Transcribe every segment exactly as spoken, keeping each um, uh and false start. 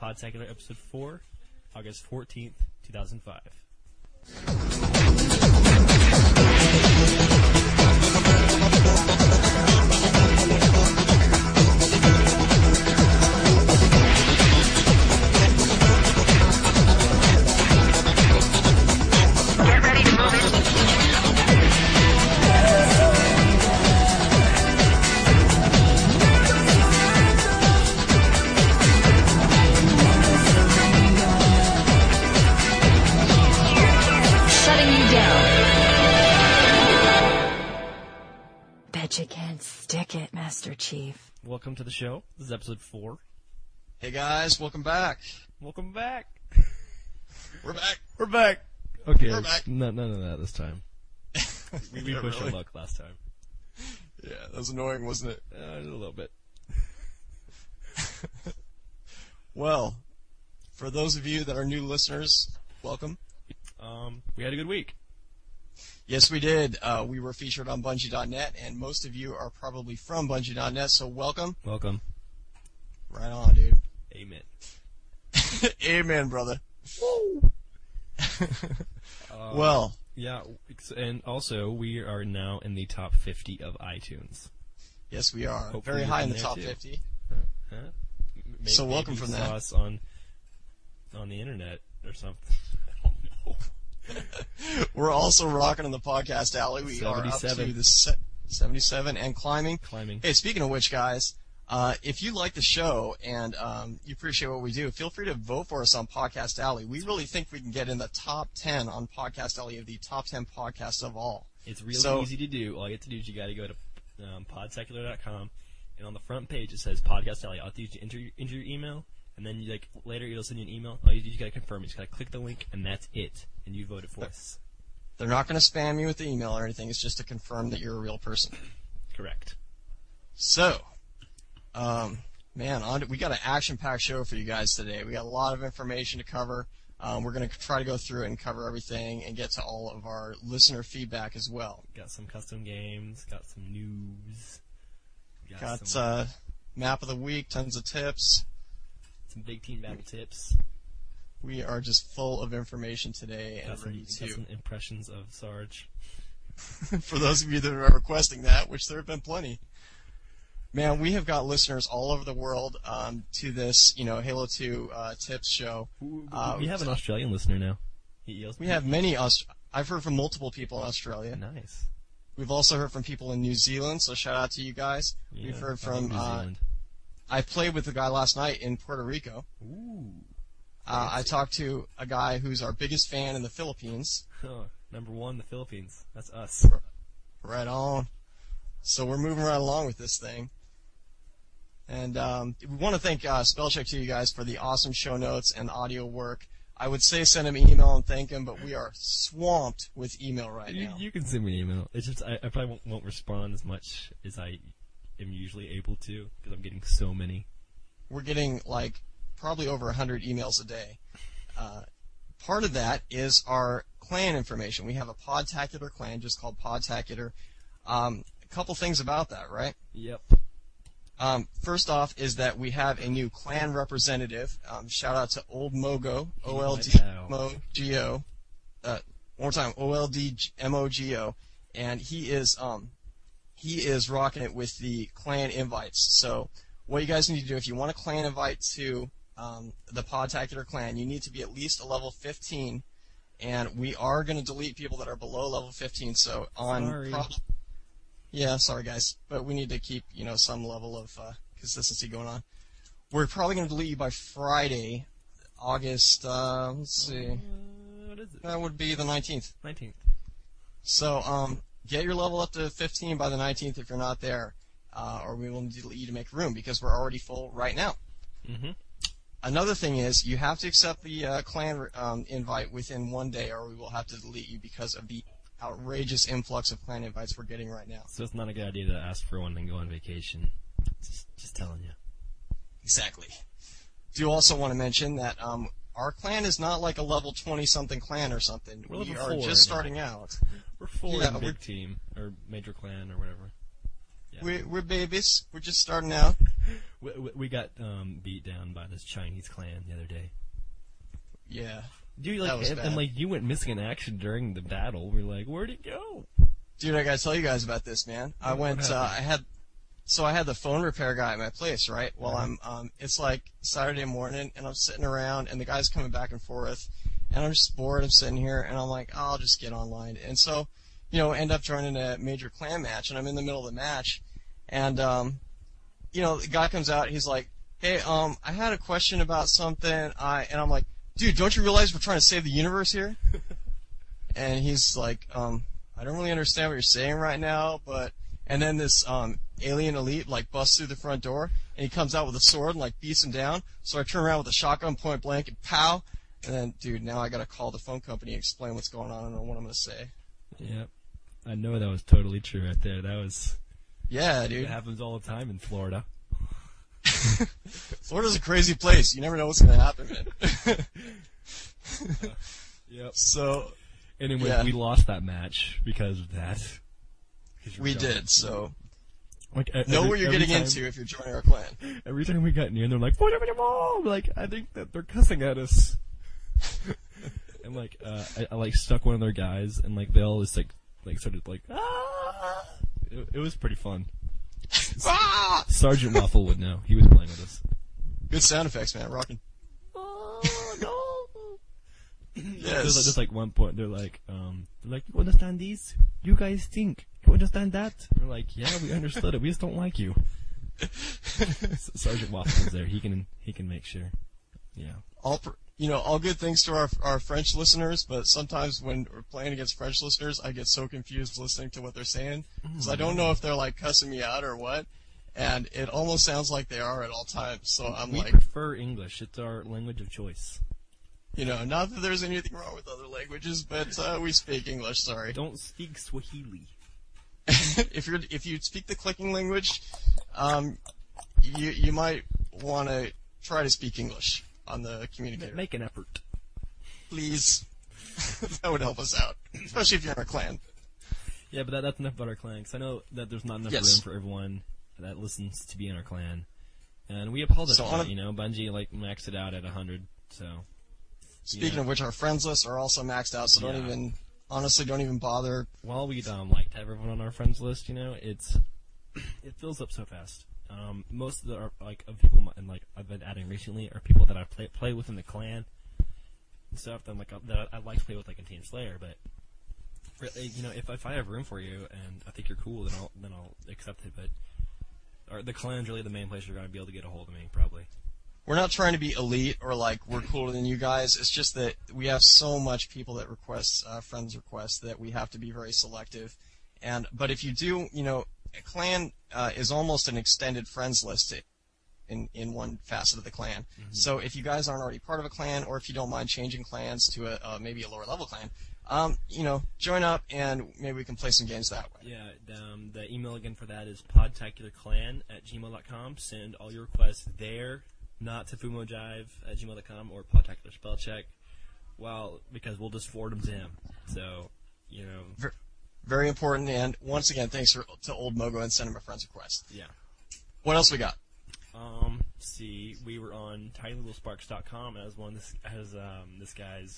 Podtacular Episode four, August fourteenth, two thousand five. Get ready to move it. Bet you can't stick it, Master Chief. Welcome to the show. This is episode four. Hey guys, welcome back. Welcome back. We're back. We're back. Okay. We're back. No, none of that this time. We, we Yeah, pushed really. our luck last time. Yeah, that was annoying, wasn't it? Uh, a little bit. Well, for those of you that are new listeners, welcome. Um, we had a good week. Yes, we did. Uh, we were featured on Bungie dot net, and most of you are probably from Bungie dot net, so welcome. Welcome. Right on, dude. Amen. Amen, brother. Uh, Well, Yeah, and also we are now in the top fifty of iTunes. yes, we are. Hopefully Very you're high in in the there, top too. fifty. Huh? Maybe, So welcome maybe from you that. saw us on on the internet or something. I don't know. We're also rocking in the podcast alley. We are up to seventy-seven. the se- seventy-seven and climbing. Climbing. Hey, speaking of which, guys, uh, if you like the show and um, you appreciate what we do, feel free to vote for us on Podcast Alley. We really think we can get in the top ten on Podcast Alley of the top ten podcasts of all. It's really So- easy to do. All you have to do is you got to go to um, podsecular dot com, and on the front page it says Podcast Alley. All you have to do is you enter, your- enter your email, and then you like later it'll send you an email. All you do is you got to confirm. You just got to click the link, and that's it. And you voted for us. They're not going to spam you with the email or anything. It's just to confirm that you're a real person. Correct. So, um, man, on to, we got an action-packed show for you guys today. We got a lot of information to cover. Um, we're going to try to go through it and cover everything and get to all of our listener feedback as well. Got some custom games. Got some news. Got, Got some, uh, map of the week, tons of tips. some big team battle tips. We are just full of information today and Got some, ready got to. some impressions of Sarge. For those of you that are requesting that, which there have been plenty. Man, we have got listeners all over the world um, to this, you know, Halo two uh, tips show. We, Uh, we have an Australian listener now. He yells. We have many. Aust- I've heard from multiple people in Australia. Nice. We've also heard from people in New Zealand, so shout out to you guys. Yeah, We've I heard love from. New Uh, Zealand. I played with a guy last night in Puerto Rico. Ooh. Uh, I Fancy. talked to a guy who's our biggest fan in the Philippines. Oh, number one, the Philippines. That's us. Right on. So we're moving right along with this thing. And um, we want to thank uh, Spellcheck to you guys for the awesome show notes and audio work. I would say send him an email and thank him, but we are swamped with email right You, now. you can send me an email. It's just I, I probably won't, won't respond as much as I am usually able to because I'm getting so many. We're getting like probably over one hundred emails a day. Uh, part of that is our clan information. We have a Podtacular clan just called Podtacular. Um, a couple things about that, right? Yep. Um, first off is that we have a new clan representative. Um, shout out to Old Mogo, O L D M O G O. Uh, one more time, O L D M O G O. And he is um, he is rocking it with the clan invites. So what you guys need to do, if you want a clan invite to um, the Podtacular clan, you need to be at least a level fifteen. And we are going to delete people that are below level fifteen. So on Sorry. prob- Yeah, sorry guys, but we need to keep, you know, some level of uh, consistency going on. We're probably going to delete you by Friday, August, uh, let's see, Uh, what is it? that would be the nineteenth. nineteenth. So, um, get your level up to fifteen by the nineteenth if you're not there, uh, or we will need to delete you to make room because we're already full right now. Mm-hmm. Another thing is you have to accept the uh, clan um, invite within one day or we will have to delete you because of the outrageous influx of clan invites we're getting right now. So it's not a good idea to ask for one and go on vacation. Just, just telling you. Exactly. Do also want to mention that um, our clan is not like a level twenty-something clan or something. We're we level are four just now. starting out. We're full Yeah, in we're- big team or major clan or whatever. Yeah. We're, we're babies. We're just starting out. We, we, we got um, beat down by this Chinese clan the other day. Yeah. Dude, That like, was and, bad. and like you went missing in action during the battle. We're like, where'd he go? Dude, I gotta tell you guys about this, man. I What went, uh, I happened? had, so I had the phone repair guy at my place, right? Well, I'm, um, it's like Saturday morning, and I'm sitting around, and the guy's coming back and forth, and I'm just bored. I'm sitting here, and I'm like, oh, I'll just get online. And so, you know, end up joining a major clan match, and I'm in the middle of the match, and, um, you know, the guy comes out, he's like, hey, um, I had a question about something, I, and I'm like, dude, don't you realize we're trying to save the universe here? And he's like, um, I don't really understand what you're saying right now, but, and then this, um, alien elite, like, busts through the front door, and he comes out with a sword and, like, beats him down, so I turn around with a shotgun, point blank, and pow, and then, dude, now I gotta call the phone company and explain what's going on, I don't know what I'm gonna say. Yep. I know that was totally true right there. That was, Yeah, it dude. happens all the time in Florida. Florida's a crazy place, you never know what's gonna happen, man. Yep. So, Anyway, Yeah. we lost that match because of that. 'Cause you we were did, so, Like, e- know every- what you're every getting time- into if you're joining our clan. Every time we got near, they're like, "What happened to mom?" Like, I think that they're cussing at us. And like, uh, I, I like stuck one of their guys, and like they all just like, like started like, ah! It, it was pretty fun. Ah! Sergeant Waffle would know. He was playing with us. Good sound effects, man, rocking. Oh no! Yes. There's like, there's like one point they're like, um, they're like, you understand these? You guys think you understand that? We're like, yeah, we understood it. We just don't like you. S- Sergeant Waffle is there. He can he can make sure. Yeah. all pr- you know, all good things to our our French listeners, but sometimes when we're playing against French listeners, I get so confused listening to what they're saying because I don't know if they're like cussing me out or what, and it almost sounds like they are at all times. So I'm We like, prefer English. It's our language of choice. you know, not that there's anything wrong with other languages, but uh, we speak English. Sorry. Don't speak Swahili. if you're if you speak the clicking language, um, you you might want to try to speak English on the communicator. Make an effort. Please. That would help us out, especially if you're in a clan. Yeah, but that, that's enough about our clan, 'cause I know that there's not enough Yes. room for everyone that listens to be in our clan. And we apologize So for on that, a- you know. Bungie, like, maxed it out at one hundred, so... Speaking Yeah. of which, our friends lists are also maxed out, so don't Yeah. even, honestly, don't even bother. While we'd um, like to have everyone on our friends list, you know, it's... it fills up so fast. Um, most of the, are, like, of people, and like, I've been adding recently are people that I play, play with in the clan and stuff, that, like, that I'd like to play with, like, in Team Slayer, but... Really, you know, if if I have room for you and I think you're cool, then I'll then I'll accept it. But or the clan's really the main place you're gonna be able to get a hold of me, probably. We're not trying to be elite or like we're cooler than you guys. It's just that we have so much people that request uh, friends requests that we have to be very selective. And but if you do, you know, a clan uh, is almost an extended friends list in in one facet of the clan. So if you guys aren't already part of a clan, or if you don't mind changing clans to a uh, maybe a lower level clan, um, you know, join up and maybe we can play some games that way. Yeah. Um, the email again for that is podtacularclan at gmail dot com. Send all your requests there, not to fumojive at gmail dot com or podtacular spell check. Well, because we'll just forward them to him. So, you know, Ver- Very important. And once again, thanks for, to Old Mogo and sending him a friend's request. yeah. What else we got? Um, let's see, we were on tiny little sparks dot com as one this as um this guy's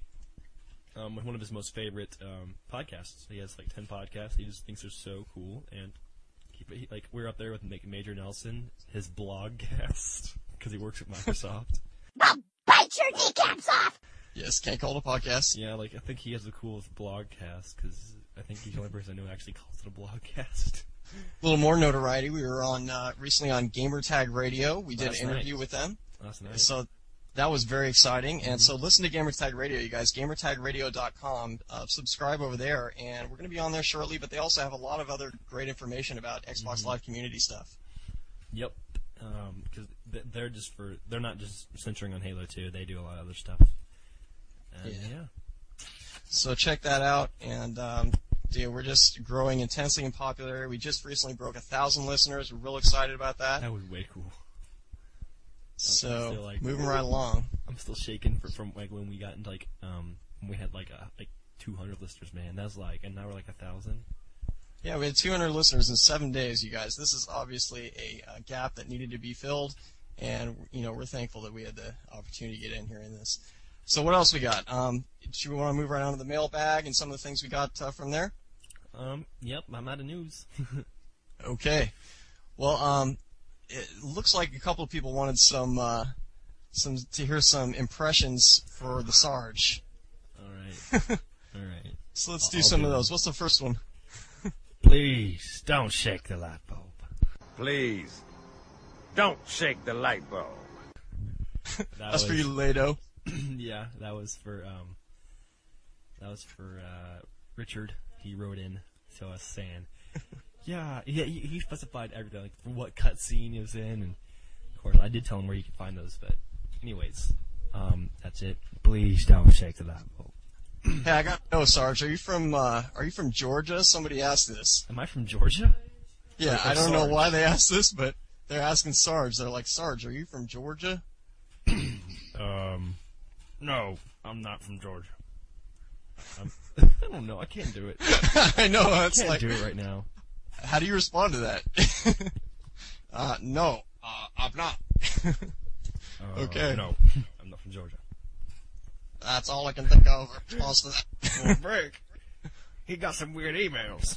um one of his most favorite um podcasts. He has like ten podcasts. He just thinks they're so cool, and he, he like we're up there with Ma- Major Nelson, his blogcast, because he works at Microsoft. Bite your kneecaps off! Yes, can't call it a podcast. Yeah, like I think he has the coolest blogcast because I think he's the only person I know who actually calls it a blogcast. A little more notoriety. We were on uh, recently on Gamertag Radio. We did Last an interview night. with them. Last night. So that was very exciting. And so listen to Gamertag Radio, you guys. gamertag radio dot com. Uh, subscribe over there. And we're going to be on there shortly, but they also have a lot of other great information about Xbox Live community stuff. Yep. Um, because they're just for they're not just centering on Halo two. They do a lot of other stuff. And Yeah. yeah. So check that out. And um, yeah, we're just growing intensely in popularity. We just recently broke a thousand listeners. We're real excited about that. That was way cool. So still like- moving right along. I'm still shaking for, from like when we got into like um when we had like a, like two hundred listeners, man. That's like, and now we're like a thousand. Yeah, we had two hundred listeners in seven days, you guys. This is obviously a, a gap that needed to be filled, and you know we're thankful that we had the opportunity to get in here in this. So what else we got? Um, do we want to move right on to the mailbag and some of the things we got uh, from there? Um, yep, I'm out of news. Okay. Well, um, it looks like a couple of people wanted some, uh, some to hear some impressions for the Sarge. All right. All right. So let's I'll- do I'll some do of it. those. What's the first one? Please, don't shake the light bulb. Please, don't shake the light bulb. That That's for was- you, Lado. Yeah, that was for um, that was for uh, Richard. He wrote in to us saying, yeah, yeah, he, he specified everything, like what cutscene he was in, and of course I did tell him where you could find those. But anyways, um, that's it. Please don't shake the light bulb. Hey, I got to know, Sarge. Are you from uh, Are you from Georgia? Somebody asked this. Am I from Georgia? Yeah, Or- or I don't know Sarge. why they asked this, but they're asking Sarge. They're like, Sarge, are you from Georgia? Um, no, I'm not from Georgia. I'm, I don't know. I can't do it. I know. That's Can't like, do it right now. how do you respond to that? uh, no, uh, I'm not. Uh, Okay. No, I'm not from Georgia. That's all I can think of in response to that. Well, break. He got some weird emails.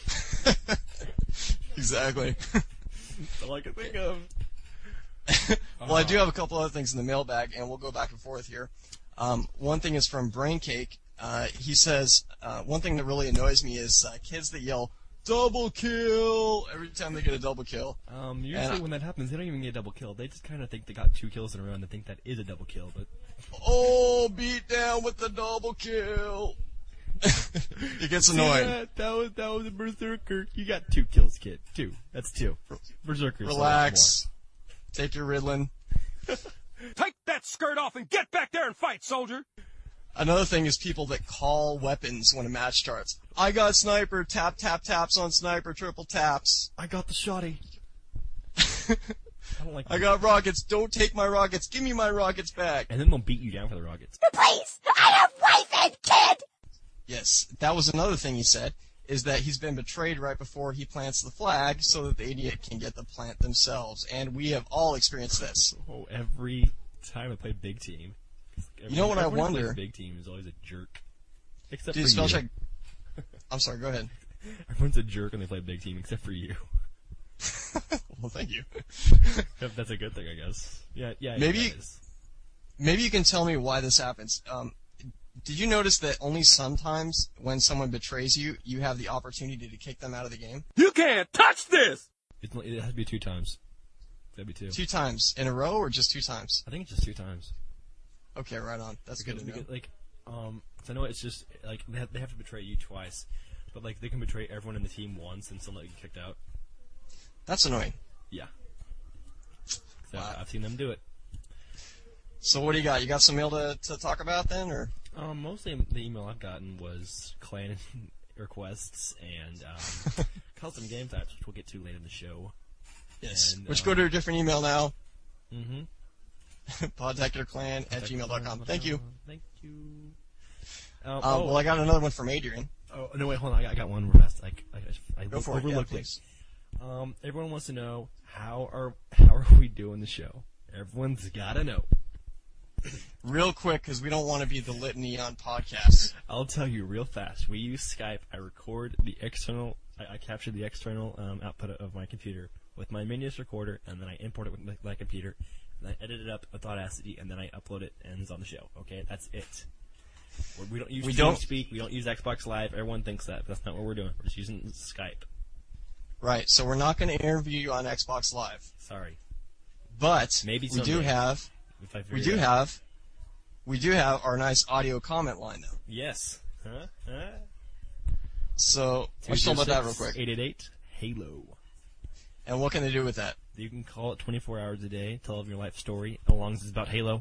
Exactly. That's all I can think of. Well, I do have a couple other things in the mailbag, and we'll go back and forth here. Um, one thing is from Braincake. Uh, he says, uh, one thing that really annoys me is uh, kids that yell, double kill, every time they get a double kill. Um, usually And I- when that happens, they don't even get a double kill. They just kind of think they got two kills in a row and they think that is a double kill. But Oh, beat down with the double kill. It gets See annoying. that? That was that was a berserker. You got two kills, kid. Two. That's two. Berserker. Relax. Take your Ritalin. Take that skirt off and get back there and fight, soldier! Another thing is people that call weapons when a match starts. I got sniper, tap, tap, taps on sniper, triple taps. I got the shotty. I don't like. I got rockets, don't take my rockets, give me my rockets back. And then they'll beat you down for the rockets. Please, I have wife and kid. Yes, that was another thing he said, is that he's been betrayed right before he plants the flag so that the idiot can get the plant themselves. And we have all experienced this. Oh, every time I play big team. You know what I everyone who plays wonder? Big team is always a jerk. Except Dude, for spell you. check. I'm sorry, go ahead. Everyone's a jerk when they play big team, except for you. Well, thank you. If that's a good thing, I guess. Yeah, yeah. Maybe- yeah, it is. Maybe you can tell me why this happens. Um, did you notice that only sometimes when someone betrays you, you have the opportunity to kick them out of the game? You can't touch this! It's, it has to be two times. That'd be two. Two times in a row or just two times? I think it's just two times. Okay, right on. That's good to know. Because, like, um, 'cause I know it's just like they have, they have to betray you twice, but like they can betray everyone in the team once and still not get kicked out. That's annoying. Yeah. So Wow. I've seen them do it. So what do you got? You got some mail to, to talk about then, or? Um, mostly the email I've gotten was clan requests and um, custom game types, which we'll get to later in the show. Yes. And, Which um, go to a different email now. Mm-hmm. Poddectorclan at gmail dot com. Thank you. Thank you. Um, Um, oh, well, I got another one from Adrian. oh, no, wait, hold on. I got, I got one real fast. Like, I, I, Go for it. Yeah, overlooked please. Um, everyone wants to know how are how are we doing the show? Everyone's gotta know. Real quick, because we don't want to be the Litany on podcasts. I'll tell you real fast. We use Skype. I record the external. I, I capture the external um, output of my computer with my Minius recorder, and then I import it with my, my computer, and I edit it up with Audacity, and then I upload it, and it's on the show. Okay, that's it. We're, we don't use We don't- TeamSpeak. We don't use Xbox Live. Everyone thinks that. But that's not what we're doing. We're just using Skype. Right, so we're not going to interview you on Xbox Live. Sorry. But Maybe we do someday. have, If I we figure do it out. have, we do have our nice audio comment line though. Yes. Huh? Huh? So, why don't you tell about that real quick? eight eight eight Halo. And what can they do with that? You can call it twenty-four hours a day, tell of your life story, as long as it's about Halo.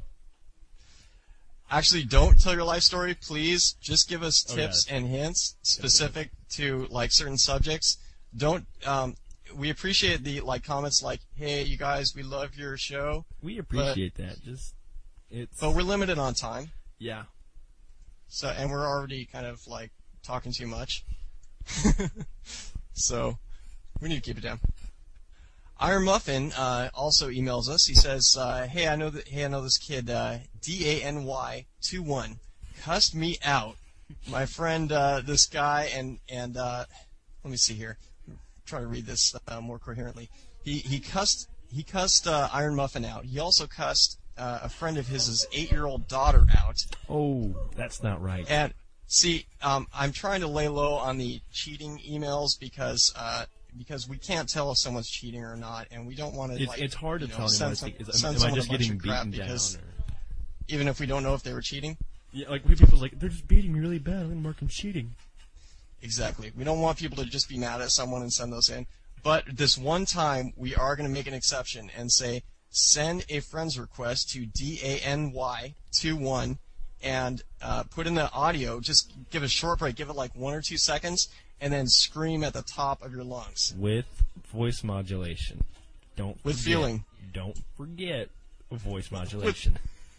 Actually, don't tell your life story, please. Just give us Oh, tips yeah. and hints specific to like certain subjects. Don't. Um, we appreciate the like comments like, "Hey, you guys, we love your show," We appreciate that. Just it's but we're limited on time. yeah. So, and we're already kind of like talking too much. So we need to keep it down. Iron Muffin uh, also emails us. He says, uh, "Hey, I know that. Hey, I know this kid. Uh, D A N Y two one cussed me out. My friend, uh, this guy, and and uh, let me see here. Try to read this uh, more coherently. He he cussed he cussed uh, Iron Muffin out. He also cussed uh, a friend of his eight-year-old daughter out. Oh, that's not right. And see, um, I'm trying to lay low on the cheating emails because uh, because we can't tell if someone's cheating or not, and we don't want to. It's, like, it's hard to you know, tell send anymore. some- It's like, is, send am I someone just a bunch getting of crap beaten down? because Or, even if we don't know if they were cheating. yeah, like people's like, they're just beating me really bad. I'm gonna mark them cheating. Exactly. We don't want people to just be mad at someone and send those in. But this one time, we are going to make an exception and say, send a friend's request to D A N Y two one and uh, put in the audio. Just give a short break. Give it like one or two seconds, and then scream at the top of your lungs. With voice modulation. Don't With forget, feeling. Don't forget voice modulation.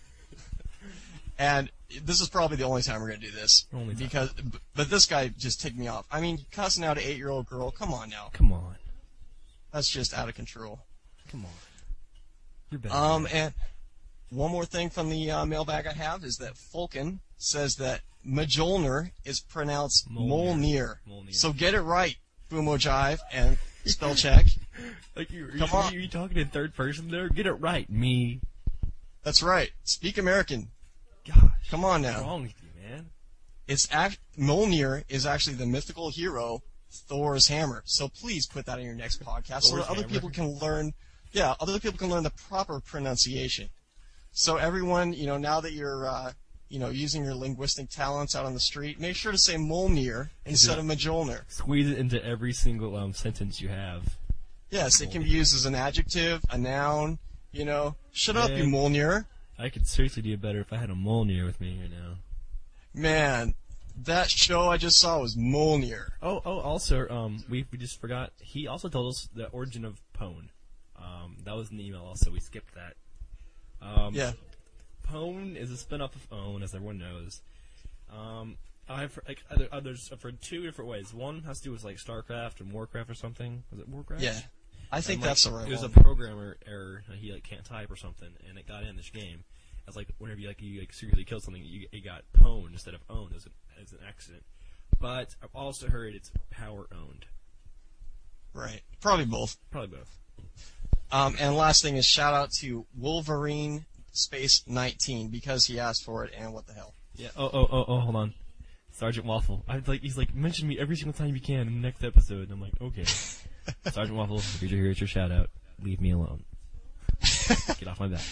And this is probably the only time we're going to do this. Only time. because, b- But this guy just ticked me off. I mean, cussing out an eight-year-old girl, come on now. Come on. That's just out of control. Come on. You're better. Um, and one more thing from the uh, mailbag I have is that Fulkin says that Mjolnir is pronounced Mjolnir. Mjolnir. Mjolnir. So get it right, Fumo Jive, and spell check. like you, come you, on. you, you talking in third person there? Get it right, me. That's right. Speak American. Gosh. Come on What's now. wrong with you, man? It's act- Mjolnir is actually the mythical hero Thor's hammer. So please put that in your next podcast so Thor's that other hammer? people can learn. Yeah, other people can learn the proper pronunciation. So everyone, you know, now that you're, uh, you know, using your linguistic talents out on the street, make sure to say Mjolnir instead of Mjolnir. Squeeze it into every single um, sentence you have. Yes, it can be used as an adjective, a noun. You know, shut up, you Man. Mjolnir. I could seriously do better if I had a Mjolnir with me right now. Man, that show I just saw was Mjolnir. Oh, oh, also, um, we we just forgot. He also told us the origin of Pwn. Um, that was in the email. Also, we skipped that. Um, Yeah. Pwn is a spin-off of Own, as everyone knows. Um, I've like other others for two different ways. One has to do with like StarCraft and Warcraft or something. Was it Warcraft? Yeah, I think And, like, that's the right It was one. a programmer error. uh, He like can't type or something, and it got in this game. As like whenever you like you like secretly kill something, you it got pwned instead of owned as an as an accident. But I've also heard it's power owned. Right, probably both. Probably both. Um, and last thing is shout out to Wolverine Space nineteen because he asked for it, and what the hell. Yeah. Oh oh oh oh. Hold on. Sergeant Waffle. I like he's like mention me every single time you can in the next episode. And I'm like okay. Sergeant Waffle, if you're here, it's your shout out. Leave me alone. Get off my back.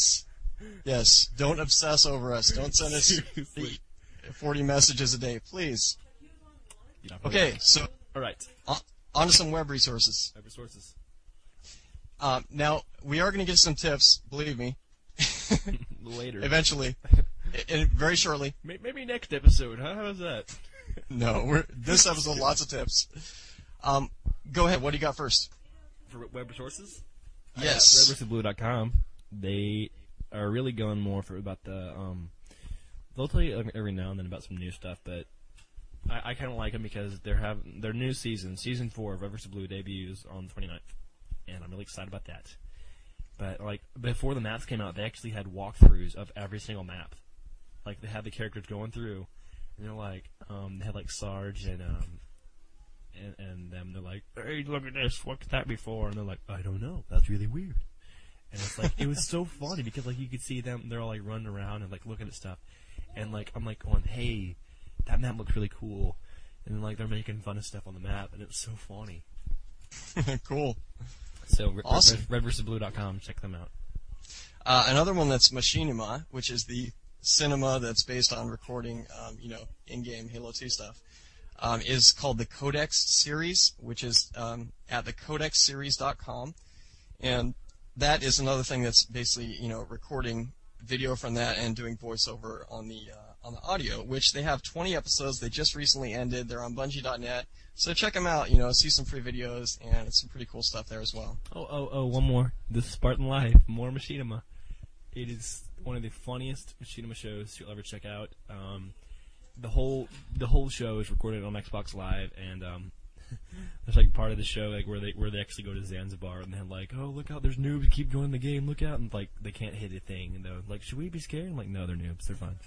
Yes, don't obsess over us. Don't send us Seriously. forty messages a day, please. Get off my Okay, back. so All right. on, on to some web resources. Web resources. Um, now, we are going to give some tips, believe me, Later. eventually, and very shortly. May- Maybe next episode. Huh? How's that? No, we're, this episode, lots of tips. Um, go ahead, what do you got first? For web resources? Yes. red versus blue dot com. They are really going more for about the um. They'll tell you every now and then about some new stuff, but I, I kind of like them because they're having their new season, season four of Red versus Blue debuts on the twenty-ninth, and I'm really excited about that. But like before the maps came out, they actually had walkthroughs of every single map. Like they had the characters going through, and they're like, um, they had like Sarge and um. And, and them, they're like, hey, look at this, what could that be for? And they're like, I don't know, that's really weird. And it's like, it was so funny because like you could see them, they're all like running around and like looking at stuff. And like, I'm like going, hey, that map looks really cool. And then like they're making fun of stuff on the map and it was so funny. Cool. So, Awesome. red versus blue dot com, check them out. Uh, another one that's Machinima, which is the cinema that's based on recording, um, you know, in-game Halo two stuff. Um, is called the Codex series, which is um, at the codex series dot com, and that is another thing that's basically you know recording video from that and doing voiceover on the uh, on the audio. Which they have twenty episodes. They just recently ended. They're on Bungie dot net, so check them out. You know, see some free videos and it's some pretty cool stuff there as well. Oh, oh, oh, one more. This is Spartan Life, more Machinima. It is one of the funniest Machinima shows you'll ever check out. Um, The whole the whole show is recorded on Xbox Live, and um, there's like part of the show like where they where they actually go to Zanzibar and they're like, oh look out, there's noobs, keep joining the game, look out, and like they can't hit a thing, and they're like, should we be scared? I'm like, no, they're noobs, they're fine.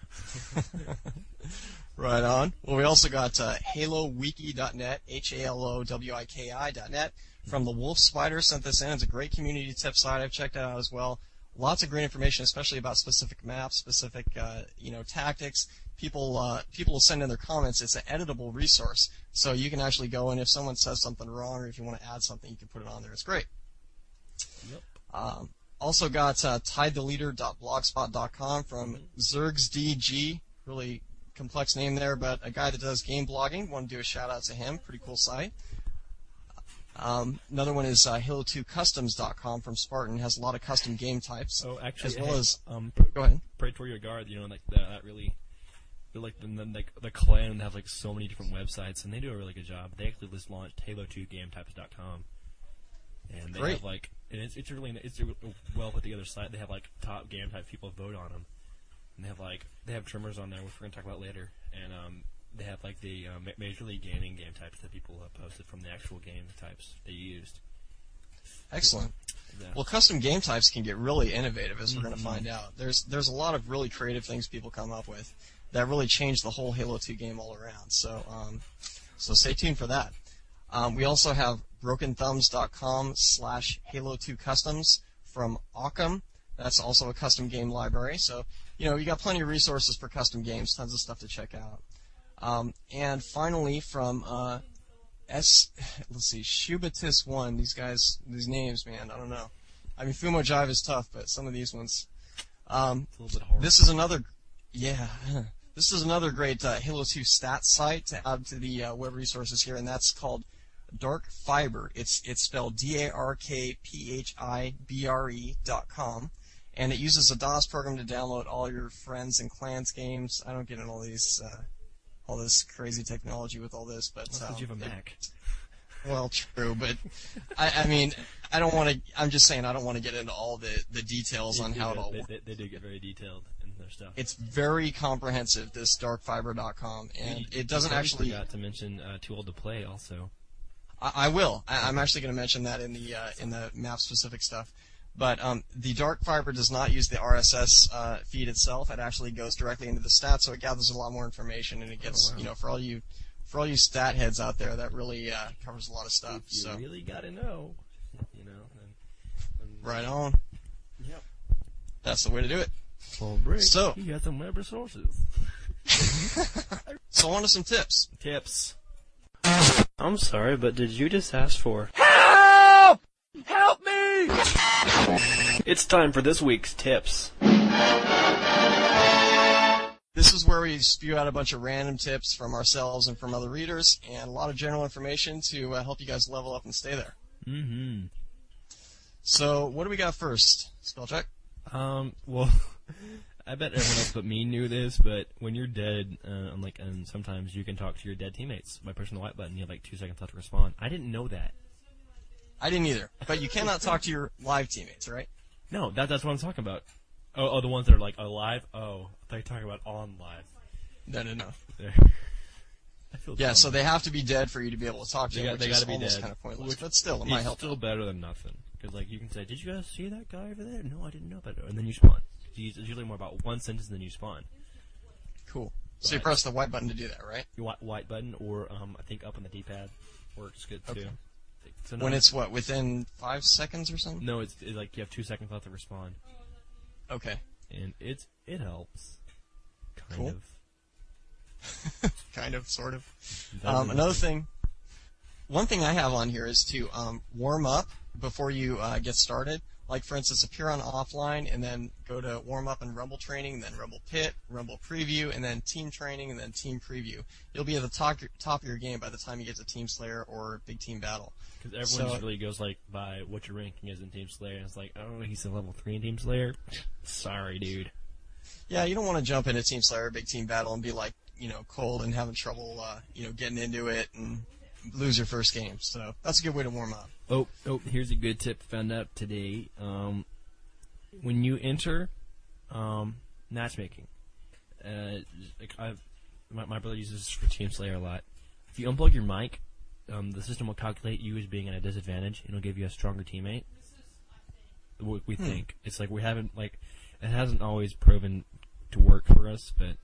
Right on. Well, we also got uh, Halo Wiki dot net, H A L O W I K I dot net. From the Wolf Spider sent this in. It's a great community tip site. I've checked it out as well. Lots of great information, especially about specific maps, specific uh, you know tactics. People uh, people will send in their comments. It's an editable resource, so you can actually go in if someone says something wrong or if you want to add something, you can put it on there. It's great. Yep. Um, also got uh, tide the leader dot blogspot dot com from ZergsDG. Really complex name there, but a guy that does game blogging. Want to do a shout out to him. Pretty cool site. Um, another one is uh, Halo two Customs dot com from Spartan. Has a lot of custom game types. Oh, actually, as well hey, as um, go ahead. Praetorian Guard, you know, like that, that really, they're like the, the like the clan have like so many different websites, and they do a really good job. They actually just launched Halo two game types dot com, and they Great. have like, and it's it's a really it's a well put together site. They have like top game type people vote on them, and they have like they have trimmers on there, which we're gonna talk about later, and um. They have like the uh, Major League Gaming game types that people have posted from the actual game types they used. Excellent. Yeah. Well, custom game types can get really innovative, as we're Mm-hmm. going to find out. There's there's a lot of really creative things people come up with that really change the whole Halo two game all around. So um, so stay tuned for that. Um, we also have broken thumbs dot com slash Halo two Customs from Occam. That's also a custom game library. So you know you got plenty of resources for custom games, tons of stuff to check out. Um, and finally, from uh, S, let's see, Shubatis one. These guys, these names, man, I don't know. I mean, Fumo Jive is tough, but some of these ones. Um, It's a little bit horrible. this is another, yeah, this is another great uh, Halo two stats site to add to the uh, web resources here, and that's called Dark Fiber. It's it's spelled D A R K P H I B R E dot com. And it uses a DOS program to download all your friends and clans games. I don't get into all these. Uh, all this crazy technology with all this, but Well, um, you have a it- Mac. well, true, but I, I mean, I don't want to. I'm just saying, I don't want to get into all the the details on They- how it they- all they, works. they, they do get very detailed in their stuff. It's very comprehensive, this dark fiber dot com, and You- it doesn't you actually. forgot to mention uh, Too Old to Play also. I, I will. I, I'm actually going to mention that in the uh, in the map specific stuff. But um, the dark fiber does not use the R S S uh, feed itself. It actually goes directly into the stats, so it gathers a lot more information, and it gets, Oh, wow. you know, for all you for all you stat heads out there, that really uh, covers a lot of stuff. If you So really gotta know, you know. Then, then right on. Yep. That's the way to do it. Full break. So- you got some web resources. So on to some tips. Tips. I'm sorry, but did you just ask for Help! Help me! It's time for this week's tips. This is where we spew out a bunch of random tips from ourselves and from other readers, and a lot of general information to uh, help you guys level up and stay there. Mm-hmm. So what do we got first? Spell check. Um, well, I bet everyone else but me knew this, but when you're dead, uh, unlike, and sometimes you can talk to your dead teammates by pressing the white button. You have like two seconds left to respond. I didn't know that. I didn't either. But you cannot talk to your live teammates, right? No, that that's what I'm talking about. Oh, oh, the ones that are like alive. Oh, I thought you were talking about on live. No, no, no. I feel Yeah, dumb. so they have to be dead for you to be able to talk to They them, got- which they is gotta be almost dead. kind of pointless. Which- But still, it might it's help. still better than nothing. Because like you can say, "Did you guys see that guy over there?" No, I didn't know about it. And then you spawn. It's usually more about one sentence, and then you spawn. Cool. So you Right. press the white button to do that, right? Your white, white button, or um, I think up on the D-pad works good too. Okay. So When no, it's what, within five seconds or something? no, it's, it's like you have two seconds left to respond, Okay. and it's it helps. Kind Cool. of. Kind of, sort of. Doesn't Um, another matter. thing, one thing I have on here is to um, warm up before you uh, get started. Like, for instance, appear on offline and then go to warm up and Rumble training, then Rumble Pit, Rumble Preview, and then Team Training, and then Team Preview. You'll be at the top, top of your game by the time you get to Team Slayer or Big Team Battle. Because everyone So- just really goes like by what your ranking is in Team Slayer, and it's like, oh, he's a level three in Team Slayer. Sorry, dude. Yeah, you don't want to jump into Team Slayer or Big Team Battle and be like, you know, cold and having trouble, uh, you know, getting into it and lose your first game. So that's a good way to warm up. Oh, oh, here's a good tip found out today. Um, when you enter um, matchmaking, uh, like I've, my, my brother uses this for Team Slayer a lot. If you unplug your mic, um, the system will calculate you as being at a disadvantage, and it'll give you a stronger teammate. We, we Hmm. think it's like we haven't like it hasn't always proven to work for us, but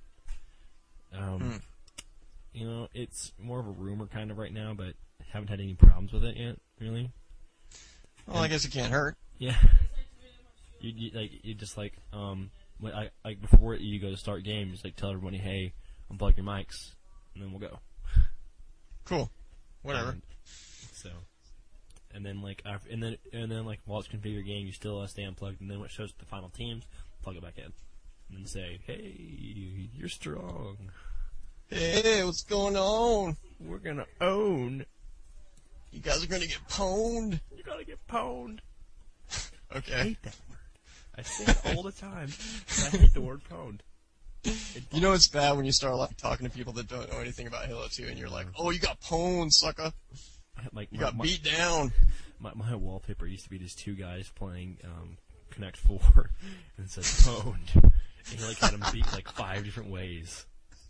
um, Hmm. you know, it's more of a rumor kind of right now, but haven't had any problems with it yet, really. Well, I guess it can't hurt. Yeah. You, you like you just like um when I like before you go to start game, just like tell everybody, hey, unplug your mics, and then we'll go. Cool. Whatever. And so, and then like after, and then and then like while it's configured game, you still uh, stay unplugged, and then when it shows the final teams, plug it back in, and then say, hey, you're strong. Hey, what's going on? We're gonna own. You guys are gonna get pwned. You're gonna get pwned. I Okay. hate that word. I say it all the time. I hate the word pwned. It You know it's bad when you start like talking to people that don't know anything about Halo two, and you're like, "Oh, you got pwned, sucker. like You my, got my, beat down." my, my wallpaper used to be these two guys playing um, Connect Four, and it said pwned. And he like had them beat like five different ways.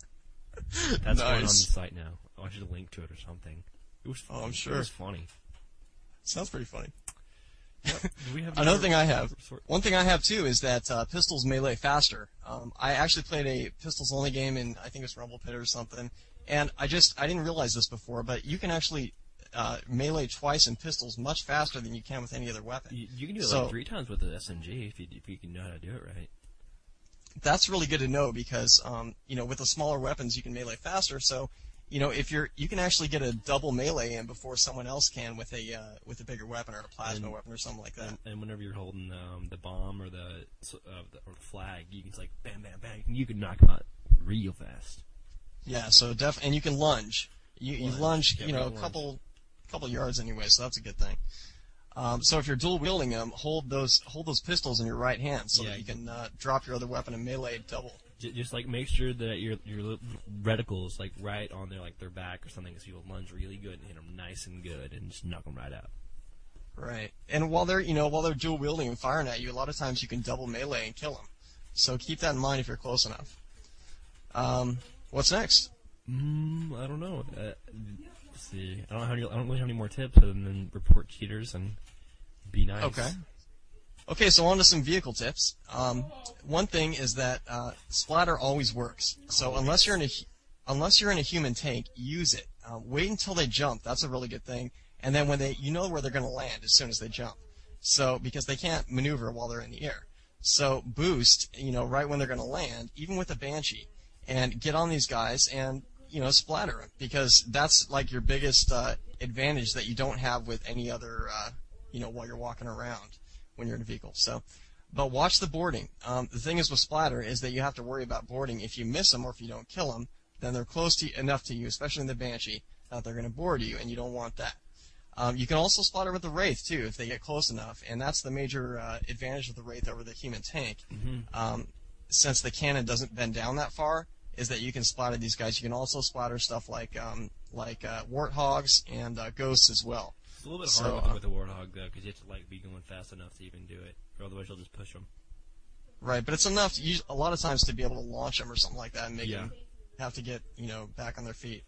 That's going on the Nice. site now. I should link to it or something. It was. Oh, I'm It sure. was funny. Sounds pretty funny. Do we have Another any thing I have, sort- one thing I have too is that uh, pistols melee faster. Um, I actually played a pistols only game in I think it was Rumble Pit or something, and I just I didn't realize this before, but you can actually uh, melee twice in pistols much faster than you can with any other weapon. You, you can do it So- like three times with the S M G if you if you can know how to do it right. That's really good to know because um, you know with the smaller weapons you can melee faster. So you know if you're you can actually get a double melee in before someone else can with a uh, with a bigger weapon or a plasma And- weapon or something like that. And, and whenever you're holding um, the bomb or the, uh, the or the flag, you can just like bam, bam, bam. You can knock them out real fast. Yeah, so def and you can lunge. You you Lunge, lunge, yeah, you know, real a lunge. couple couple yards anyway, so that's a good thing. Um, so if you're dual wielding them, hold those hold those pistols in your right hand so Yeah. that you can uh, drop your other weapon and melee double. J- just like make sure that your your li- reticles like right on their like their back or something, so you'll lunge really good and hit them nice and good and just knock them right out. Right. And while they're you know while they're dual wielding and firing at you, a lot of times you can double melee and kill them. So keep that in mind if you're close enough. Um, what's next? Mm, I don't know. Uh, let's see. I don't have any, I don't really have any more tips other than report cheaters and be nice. Okay. Okay, so on to some vehicle tips. Um, one thing is that uh, splatter always works. So unless you're in a hu- unless you're in a human tank, use it. Uh, wait until they jump. That's a really good thing. And then when they, you know where they're going to land as soon as they jump. So because they can't maneuver while they're in the air. So boost, you know, right when they're going to land, even with a Banshee, and get on these guys and you know splatter them because that's like your biggest uh, advantage that you don't have with any other, uh, you know, while you're walking around when you're in a vehicle. So, but watch the boarding. Um, the thing is with splatter is that you have to worry about boarding. If you miss them or if you don't kill them, then they're close to enough to you, especially in the Banshee, that they're going to board you, and you don't want that. Um, you can also splatter with the Wraith too if they get close enough, and that's the major uh, advantage of the Wraith over the human tank. Um, since the cannon doesn't bend down that far, is that you can splatter these guys. You can also splatter stuff like um, like uh, warthogs and uh, ghosts as well. It's a little bit So, harder uh, with, the, with the warthog though, because you have to like be going fast enough to even do it, or otherwise you'll just push them. Right, but it's enough to use, a lot of times to be able to launch them or something like that and make Yeah. them have to get you know back on their feet.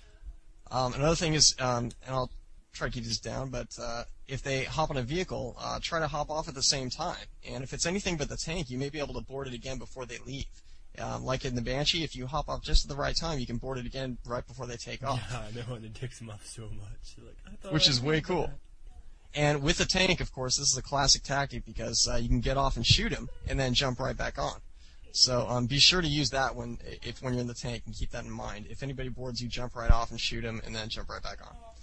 Um, another thing is, um, and I'll try to keep this down, but uh, if they hop on a vehicle, uh, try to hop off at the same time. And if it's anything but the tank, you may be able to board it again before they leave. Um, like in the Banshee, if you hop off just at the right time, you can board it again right before they take off. Yeah, I know, and it takes them off so much. You're like, I thought Which I is way remembered cool. that. And with the tank, of course, this is a classic tactic because uh, you can get off and shoot him and then jump right back on. So um, be sure to use that when if when you're in the tank and keep that in mind. If anybody boards you, jump right off and shoot him and then jump right back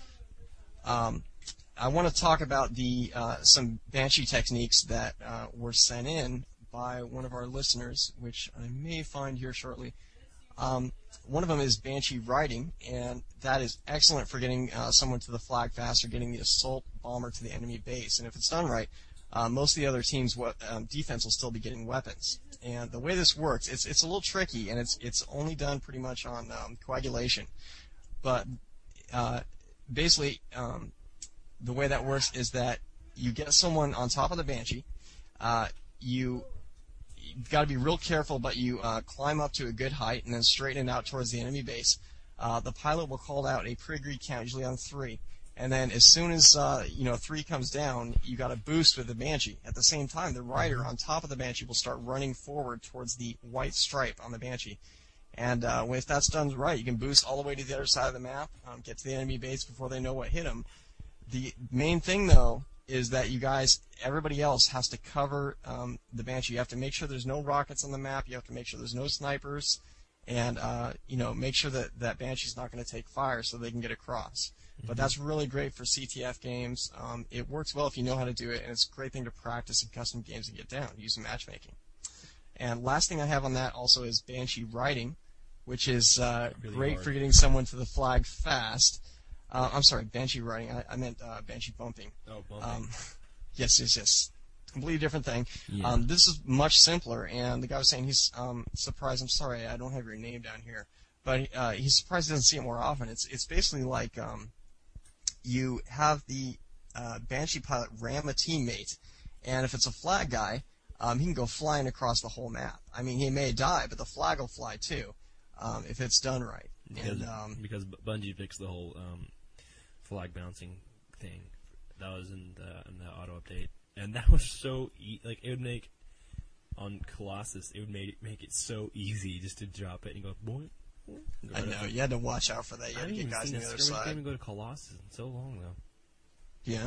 on. Um, I want to talk about the uh, some Banshee techniques that uh, were sent in by one of our listeners, which I may find here shortly. Um, one of them is Banshee riding, and that is excellent for getting uh, someone to the flag faster, getting the assault bomber to the enemy base. And if it's done right, uh, most of the other teams' we- um, defense will still be getting weapons. And the way this works, it's it's a little tricky, and it's it's only done pretty much on um, coagulation. But uh, basically, um, the way that works is that you get someone on top of the Banshee, uh, you you've got to be real careful, but you uh, climb up to a good height and then straighten it out towards the enemy base. uh, the pilot will call out a pre-agreed count, usually on three. And then as soon as, uh, you know, three comes down, you got a boost with the Banshee. At the same time, the rider on top of the Banshee will start running forward towards the white stripe on the Banshee. And uh, if that's done right, you can boost all the way to the other side of the map, um, get to the enemy base before they know what hit them. The main thing, though, is that you guys, everybody else has to cover um, the Banshee. You have to make sure there's no rockets on the map. You have to make sure there's no snipers. And, uh, you know, make sure that that Banshee's not going to take fire so they can get across. But that's really great for C T F games. Um, it works well if you know how to do it, and it's a great thing to practice in custom games and get down, use some matchmaking. And last thing I have on that also is Banshee riding, which is uh, Really great hard. for getting someone to the flag fast. Uh, I'm sorry, Banshee riding. I, I meant uh, Banshee bumping. Oh, bumping. Um, yes, yes, yes. Completely different thing. Yeah. Um, this is much simpler, and the guy was saying he's um, surprised. I'm sorry, I don't have your name down here, but uh, he's surprised he doesn't see it more often. It's it's basically like um, you have the uh, Banshee pilot ram a teammate, and if it's a flag guy, um, he can go flying across the whole map. I mean, he may die, but the flag will fly too, um, if it's done right. Because, And um, because B- Bungie fixed the whole um, flag bouncing thing. That was in the, in the auto update, and that was so e- like it would make on Colossus. It would make make it so easy just to drop it and go boing. boing, and go I right know up. you had to watch out for that. You I had to haven't get even guys seen on a the other skirmish side. game go to Colossus in so long though. Yeah,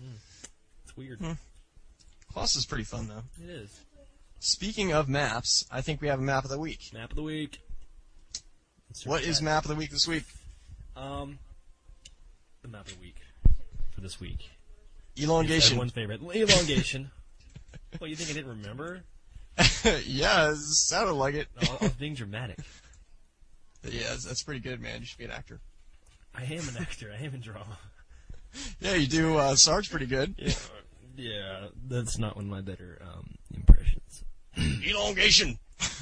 It's weird. Hmm. Colossus is pretty fun though. It is. Speaking of maps, I think we have a map of the week. Map of the week. Let's What search is that. map of the week this week? Um, the map of the week for this week. Elongation. Everyone's favorite elongation. What, you think I didn't remember? Yeah, it sounded like it. No, I was being dramatic. Yeah, that's, that's pretty good, man. You should be an actor. I am an actor. I am in drama. Yeah, you do uh, Sarge pretty good. Yeah, yeah, that's not one of my better um, impressions. Elongation.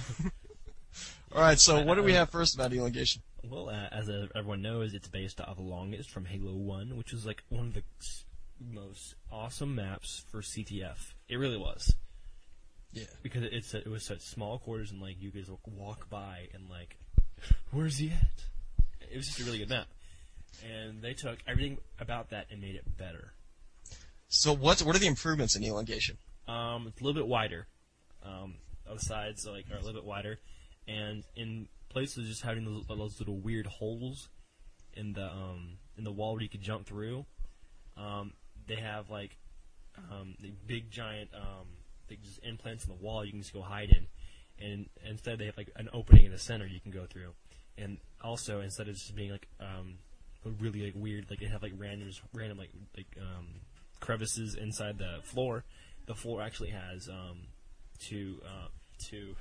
All right, so what do we have first about elongation? Well, uh, as uh, everyone knows, it's based off of Longest from Halo one, which was like one of the s- most awesome maps for C T F. It really was. Yeah. Because it's a, it was such small quarters and like you could just walk by and like, where's he at? It was just a really good map, and they took everything about that and made it better. So what what are the improvements in elongation? Um, it's a little bit wider. Um, the sides like are a little bit wider, and in places just having those, those little weird holes in the um, in the wall where you could jump through. Um, they have like um, the big giant um, big just implants in the wall you can just go hide in, and instead they have like an opening in the center you can go through, and also instead of just being like um, really like weird, like they have like random random like like um, crevices inside the floor. The floor actually has um, two uh, two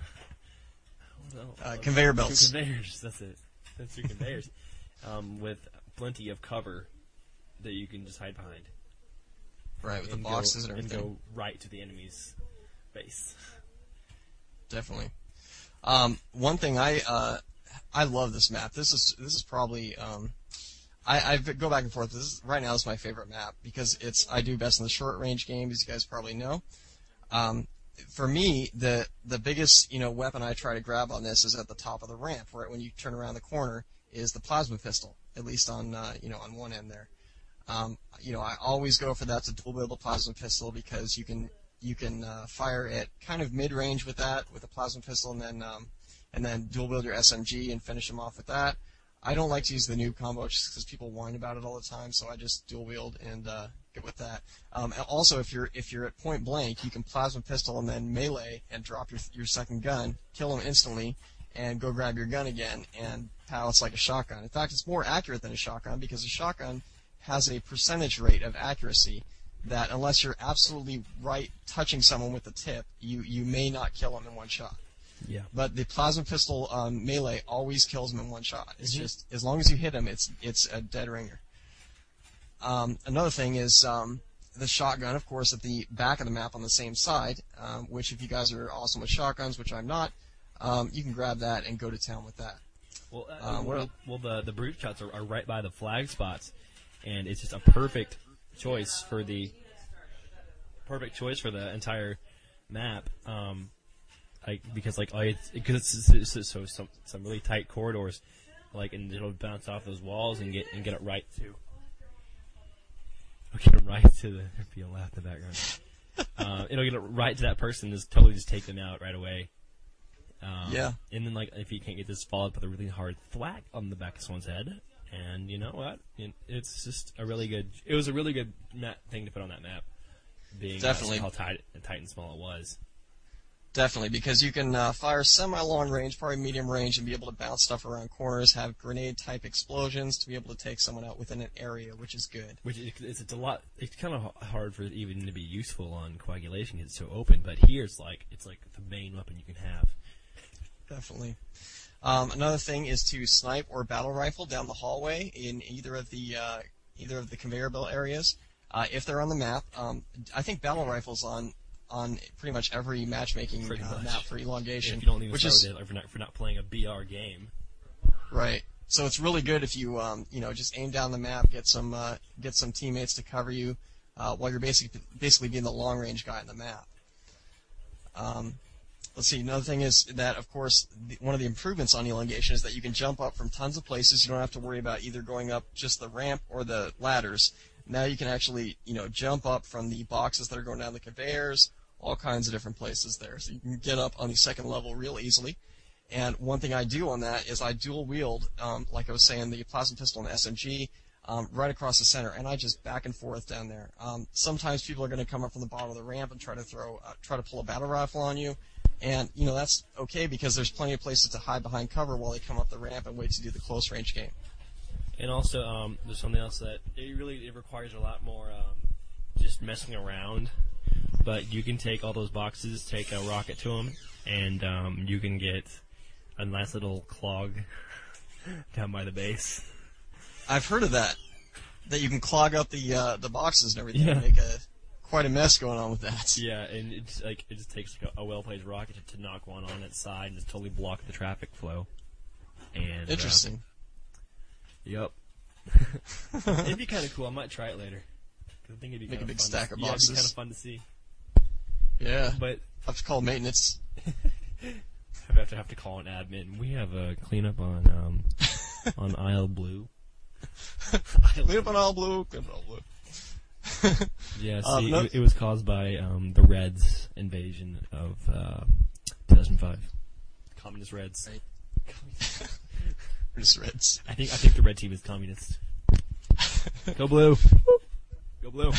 I don't know, Uh, conveyor belts. Two conveyors. That's it. That's two conveyors um, with plenty of cover that you can just hide behind. Right, with the and boxes go, and everything. And go right to the enemy's base. Definitely. Um, one thing I uh, I love this map. This is this is probably um, I, I go back and forth. This is, right now is my favorite map because it's I do best in the short range game, as you guys probably know. Um, for me, the the biggest you know weapon I try to grab on this is at the top of the ramp, right when you turn around the corner, is the plasma pistol. At least on uh, you know on one end there. Um, you know I always go for that to dual wield a plasma pistol because you can you can uh, fire at kind of mid range with that with a plasma pistol and then um, and then dual wield your S M G and finish them off with that. I don't like to use the noob combo just because people whine about it all the time, so I just dual wield and uh, get with that. Um, and also, if you're if you're at point blank, you can plasma pistol and then melee and drop your your second gun, kill them instantly, and go grab your gun again. And pow, it's like a shotgun. In fact, it's more accurate than a shotgun because a shotgun has a percentage rate of accuracy that unless you're absolutely right touching someone with the tip, you you may not kill them in one shot. Yeah. But the plasma pistol um, melee always kills them in one shot. It's Mhm. just as long as you hit them, it's it's a dead ringer. Um, another thing is um, the shotgun, of course, at the back of the map on the same side. Um, which, if you guys are awesome with shotguns, which I'm not, um, you can grab that and go to town with that. Well, uh, Uh, what well, el- well, the the brute shots are, are right by the flag spots, and it's just a perfect choice for the perfect choice for the entire map. Um, like because like oh, it's because it's, it's, it's so some some really tight corridors. like, and it'll bounce off those walls and get and get it right to. Get it right to the. There'd be a laugh in the background. uh, it'll get it right to that person. Just totally just take them out right away. Um, Yeah. And then, like, if you can't get this, follow up with a really hard thwack on the back of someone's head. And you know what? It, it's just a really good. It was a really good map thing to put on that map. Being Definitely. how tight, tight and small it was. Definitely, because you can uh, fire semi-long range, probably medium range, and be able to bounce stuff around corners, have grenade-type explosions to be able to take someone out within an area, which is good. Which is, it's, it's a lot. It's kind of hard for it even to be useful on coagulation because it's so open. But here it's like it's like the main weapon you can have. Definitely. Um, another thing is to snipe or battle rifle down the hallway in either of the uh, either of the conveyor belt areas. Uh, if they're on the map, um, I think battle rifles on on pretty much every matchmaking Pretty uh, much. map for elongation. If you don't even which start is with it, if you're not, if you're not playing a B R game. right. So it's really good if you um, you know just aim down the map, get some uh, get some teammates to cover you uh, while you're basically basically being the long range guy on the map. Um, let's see. Another thing is that, of course, the, one of the improvements on elongation is that you can jump up from tons of places. You don't have to worry about either going up just the ramp or the ladders. Now you can actually, you know, jump up from the boxes that are going down the conveyors, all kinds of different places there. So you can get up on the second level real easily. And one thing I do on that is I dual wield, um, like I was saying, the plasma pistol and the S M G um, right across the center, and I just back and forth down there. Um, sometimes people are going to come up from the bottom of the ramp and try to throw, uh, try to pull a battle rifle on you. And, you know, that's okay because there's plenty of places to hide behind cover while they come up the ramp and wait to do the close range game. And also, um, there's something else that it really it requires a lot more um, just messing around. But you can take all those boxes, take a rocket to them, and um, you can get a nice little clog down by the base. I've heard of that. That you can clog up the uh, the boxes and everything, Yeah. and make a quite a mess going on with that. Yeah, and it's like it just takes like a, a well-placed rocket to, to knock one on its side and just totally block the traffic flow. And Interesting. Uh, yep. It'd be kind of cool. I might try it later. 'Cause I think it'd be Make kind a of big fun stack to, of yeah, it'd be boxes. kind of fun to see. Yeah. But I have to call maintenance. I have to have to call an admin. We have a cleanup on um on aisle blue. Clean up on all blue. Clean up on all blue. Yeah, Uh, see, no- it, it was caused by um, the Reds' invasion of uh, two thousand five. Communist Reds. Right. Just Reds. I think I think the red team is communist. Go blue. Go blue.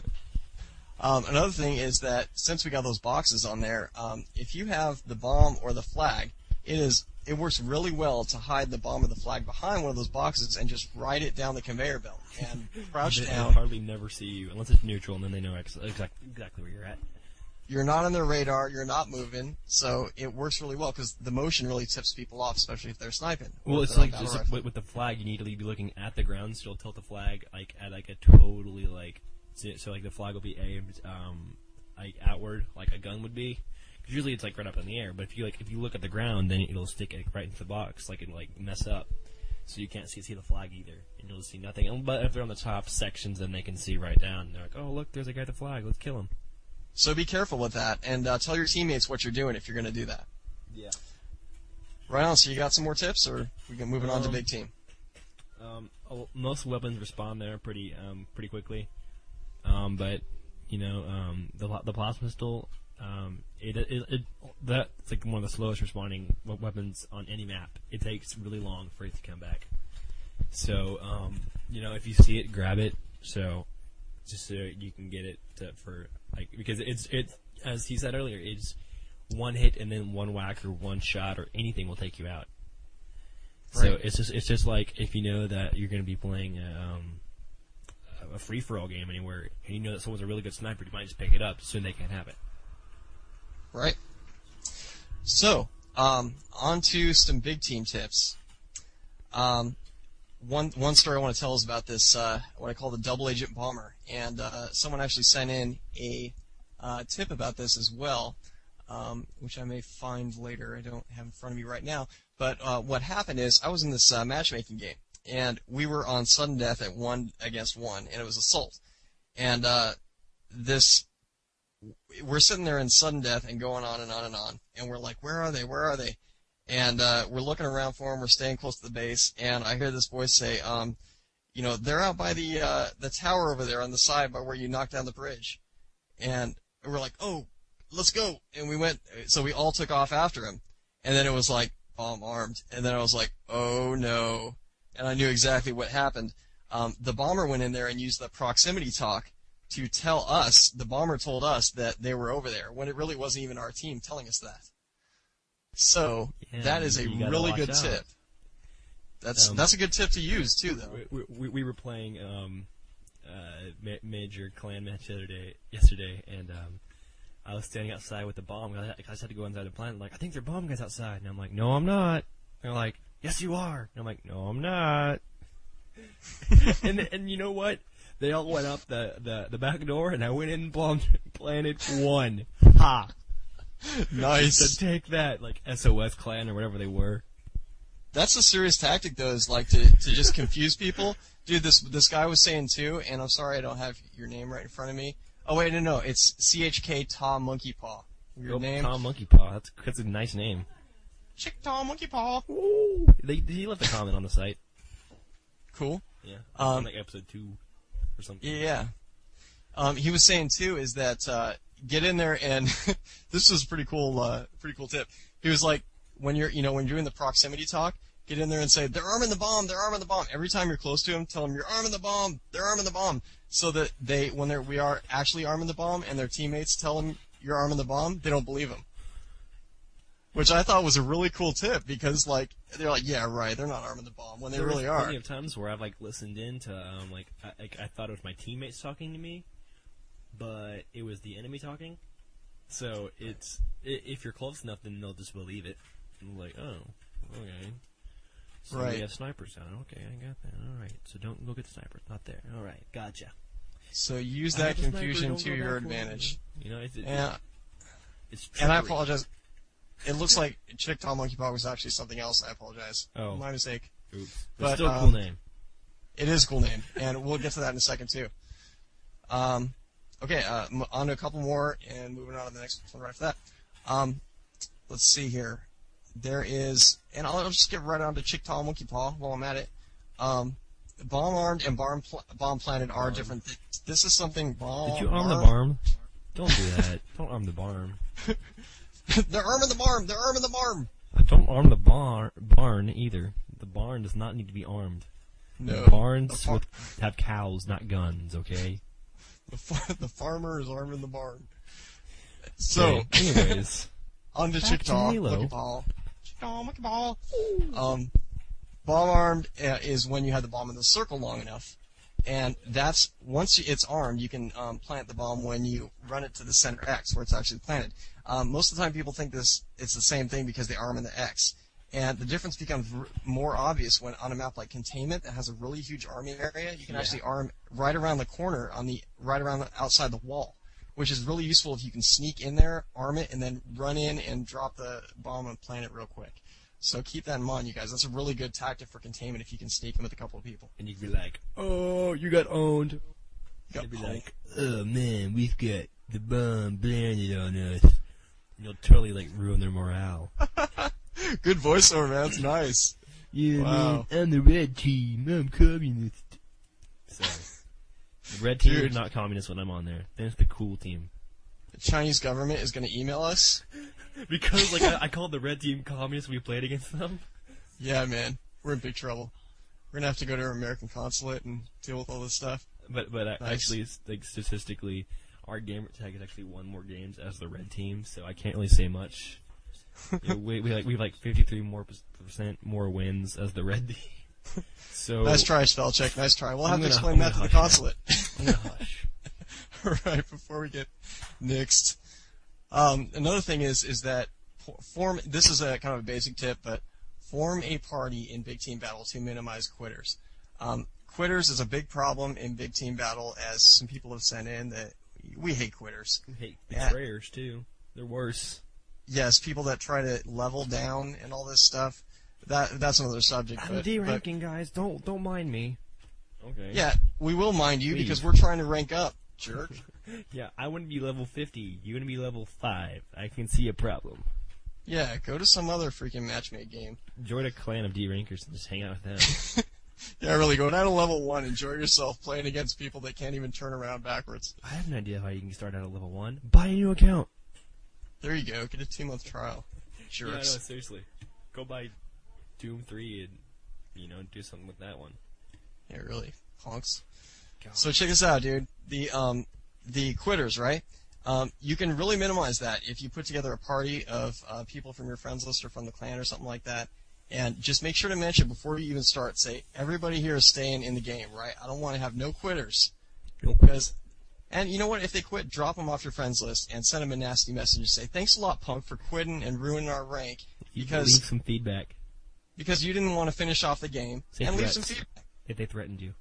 Um, another thing is that since we got those boxes on there, um, if you have the bomb or the flag, it is it works really well to hide the bomb or the flag behind one of those boxes and just ride it down the conveyor belt and crouch They, down. they hardly never see you unless it's neutral, and then they know ex- exactly exactly where you're at. You're not on their radar. You're not moving, so it works really well because the motion really tips people off, especially if they're sniping. or Well, if it's they're on like battle just like rifle. with, with the flag, you need to be looking at the ground, so you'll tilt the flag like at like a totally like so, so like the flag will be aimed um like outward like a gun would be. 'Cause usually it's like right up in the air, but if you like if you look at the ground, then it'll stick it right into the box, like it'll like mess up, so you can't see see the flag either, and you'll see nothing. And, but if they're on the top sections, then they can see right down. They're like, oh look, there's a guy at the flag, let's kill him. So be careful with that, and uh, tell your teammates what you're doing if you're going to do that. Yeah. Right on. So you got some more tips, or we can moving on to Um, big team? Um, oh, most weapons respond there pretty um, pretty quickly, um, but you know um, the the plasma pistol um, it, it it that's like one of the slowest responding we- weapons on any map. It takes really long for it to come back. So um, you know if you see it, grab it. So just so you can get it to, for like because it's it as he said earlier, it's one hit and then one whack or one shot or anything will take you out. So Right. it's just it's just like if you know that you're going to be playing a, um, a free for all game anywhere, and you know that someone's a really good sniper, you might just pick it up so they can't have it. Right. So, um, on to some big team tips. Um, one one story I want to tell is about this uh, what I call the double agent bomber, and uh, someone actually sent in a uh, tip about this as well, um, which I may find later. I don't have in front of me right now. But uh, what happened is I was in this uh, matchmaking game, and we were on sudden death at one against one, and it was assault, and uh, this. We're sitting there in sudden death and going on and on and on, and we're like, where are they? Where are they? and uh, we're looking around for them. We're staying close to the base, and I hear this voice say, um, you know, they're out by the uh, the tower over there on the side by where you knocked down the bridge. And we're like, oh, let's go. And we went, so we all took off after him. And then it was like, bomb armed. And then I was like, oh no. And I knew exactly what happened. Um, the bomber went in there and used the proximity talk to tell us, the bomber told us that they were over there, when it really wasn't even our team telling us that. So, Yeah, that is a you gotta really watch good out. tip. That's Um, that's a good tip to use, too, though. We, we, we were playing um, uh, ma- major clan match the other day, yesterday, and um, I was standing outside with the bomb. I, I just had to go inside the planet. Like, I think there are bomb guys outside. And I'm like, no, I'm not. And they're like, yes, you are. And I'm like, no, I'm not. and and you know what? They all went up the, the, the back door, and I went in and bombed Planet One. Ha! Nice. So take that, like S O S clan or whatever they were. That's a serious tactic, though, is like to, to just confuse people. Dude, this this guy was saying too, and I'm sorry I don't have your name right in front of me. Oh wait, no, no, it's C H K Tom Monkey Paw. Your Oh, name? Tom Monkey Paw. That's that's a nice name. Chick Tom Monkey Paw. Ooh. They he left a comment on the site. Cool. Yeah. Um, on like episode two or something. Yeah. Um, he was saying too is that uh, get in there and this was a pretty cool, uh, pretty cool tip. He was like, when you're, you know, when you're doing the proximity talk, get in there and say, they're arming the bomb, they're arming the bomb. Every time you're close to them, tell them you're arming the bomb, they're arming the bomb. So that they, when they're, we are actually arming the bomb and their teammates tell them you're arming the bomb, they don't believe them. Which I thought was a really cool tip because, like, they're like, yeah, right, they're not arming the bomb when they There really was are. plenty of times where I've like listened in to um, like I, like I thought it was my teammates talking to me, but it was the enemy talking. So it's i if you're close enough, then they'll just believe it. And like, oh, okay. So Right. we have snipers down. Okay, I got that. All right. So don't look at the snipers. Not there. All right. Gotcha. So use I that have a sniper, confusion don't to go your back for it. advantage. You know, it's, it's, And, it's and I trickery. apologize. It looks like Chick Tom Monkey Paw was actually something else. I apologize. Oh. My mistake. Oops. But, But still a um, cool name. It is a cool name, and we'll get to that in a second too. Um, okay, uh, m- on to a couple more, and moving on to the next one right after that. Um, let's see here. There is, and I'll, I'll just get right on to Chick Tom Monkey Paw while I'm at it. Um, bomb armed and bomb pl- bomb planted are different things. This is something bomb. Did you arm the barn? Don't do that. Don't arm the barn. They're arming the barn. They're arming the barn. Don't arm the bar- barn either. The barn does not need to be armed. No. Barns The, far- with, have cows, not guns, okay? the, far- the farmer is arming the barn. So, Okay, anyways. on to Back Chick to Tom Halo. Monkey Paw. Chick Tom Monkey Paw. Um, bomb armed uh, is when you have the bomb in the circle long enough. And that's, once it's armed, you can um, plant the bomb when you run it to the center X, where it's actually planted. Um, most of the time people think this it's the same thing because they arm in the X. And the difference becomes r- more obvious when on a map like Containment that has a really huge arming area, you can Yeah. actually arm right around the corner, on the right around the, outside the wall, which is really useful if you can sneak in there, arm it, and then run in and drop the bomb and plant it real quick. So keep that in mind, you guys. That's a really good tactic for Containment if you can sneak in with a couple of people. And you can be like, oh, you got owned. You got You'd be pwned. like, oh man, we've got the bomb planted on us. And you'll totally like ruin their morale. Good voiceover, man. That's nice. Yeah, Wow. man, I'm the red team. I'm communist. So, the red team Dude. is not communist when I'm on there. Then it's the cool team. The Chinese government is going to email us. Because like I, I called the red team communist when we played against them. Yeah, man. We're in big trouble. We're going to have to go to our American consulate and deal with all this stuff. But but uh, Nice. actually, it's, like statistically, our gamer tag has actually won more games as the red team, so I can't really say much. You know, we we like we have like fifty-three more percent more wins as the red team. So Nice try, Spellcheck. Nice try. We'll I'm have to gonna- explain I'm that to the gonna consulate. I'm gonna hush. Right, before we get nixed. Um, another thing is is that for- form. This is a kind of a basic tip, but form a party in big team battle to minimize quitters. Um, quitters is a big problem in big team battle, as some people have sent in that we hate quitters. We hate Yeah. betrayers too. They're worse. Yes, people that try to level down and all this stuff. That that's another subject. I'm but, but D-ranking, guys. Don't don't mind me. Okay. yeah, we will mind you Please. because we're trying to rank up, jerk. Yeah, I wouldn't be level fifty. You wouldn't be level five. I can see a problem. Yeah, go to some other freaking matchmade game. Join a clan of D-rankers and just hang out with them. Yeah, really, go down to level one, enjoy yourself playing against people that can't even turn around backwards. I have an idea how you can start out at level one. Buy a new account. There you go, get a two-month trial. Jerks. Yeah, no, seriously. Go buy Doom three and, you know, do something with that one. Yeah, really, punks. God. So check this out, dude. The, um, the quitters, right? Um, you can really minimize that if you put together a party of uh, people from your friends list or from the clan or something like that. And just make sure to mention before you even start, say, everybody here is staying in the game, right? I don't want to have no quitters. Nope. Because, and you know what? If they quit, drop them off your friends list and send them a nasty message and say, thanks a lot, punk, for quitting and ruining our rank. You Because, leave some feedback. because you didn't want to finish off the game. Say and threats. leave some feedback. If they threatened you.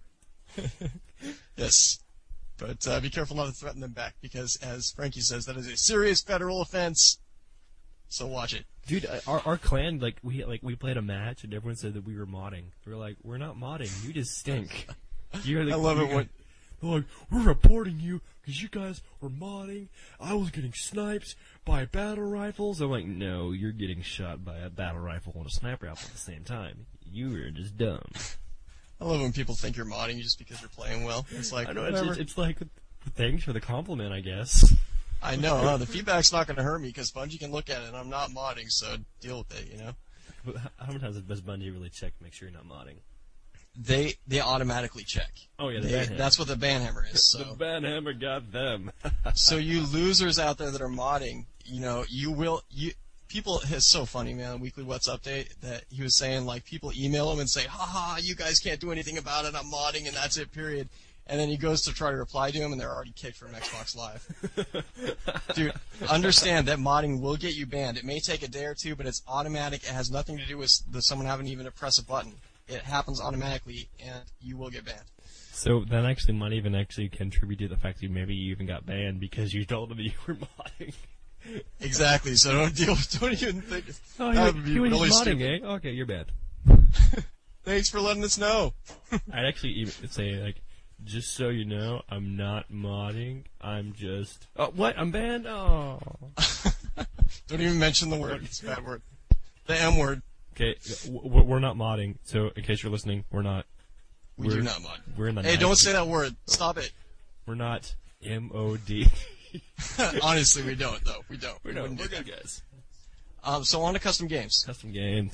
Yes. But uh, be careful not to threaten them back, because, as Frankie says, that is a serious federal offense. So watch it. Dude, uh, our our clan, like we like we played a match and everyone said that we were modding. We were like, we're not modding. You just stink. You're like, I love you it when- guys- They're like, we're reporting you because you guys were modding. I was getting sniped by battle rifles. I'm like, no, you're getting shot by a battle rifle and a sniper rifle at the same time. You were just dumb. I love when people think you're modding just because you're playing well. It's like, I know, it's, whatever. it's, it's like, thanks for the compliment, I guess. I know, huh? The feedback's not going to hurt me because Bungie can look at it and I'm not modding, so deal with it, you know? But how many times does Bungie really check to make sure you're not modding? They they automatically check. Oh, yeah, the They- ban hammer. that's what the ban hammer is. The So, ban hammer got them. so you losers out there that are modding, you know, you will you. People, it's so funny, man. Weekly What's Update that he was saying, like, people email him and say, haha, you guys can't do anything about it. I'm modding and that's it. Period. And then he goes to try to reply to him, and they're already kicked from Xbox Live. Dude, understand that modding will get you banned. It may take a day or two, but it's automatic. It has nothing to do with the, someone having even to press a button. It happens automatically, and you will get banned. So that actually might even actually contribute to the fact that maybe you even got banned because you told them that you were modding. Exactly. So don't deal. Don't even think. Oh, that you, would be you were really just modding, stupid. eh? Okay, you're bad. Thanks for letting us know. I'd actually even say, like, just so you know, I'm not modding. I'm just... Oh, what? I'm banned? Oh. Don't even mention the word. It's a bad word. The M word. Okay, w- we're not modding, so in case you're listening, we're not. We we're, do not mod. We're in the Hey, don't nineties. say that word. Stop it. We're not M O D. Honestly, we don't, though. We don't. We're, We no, wouldn't we're do good that. guys. Um, so on to custom games. Custom game.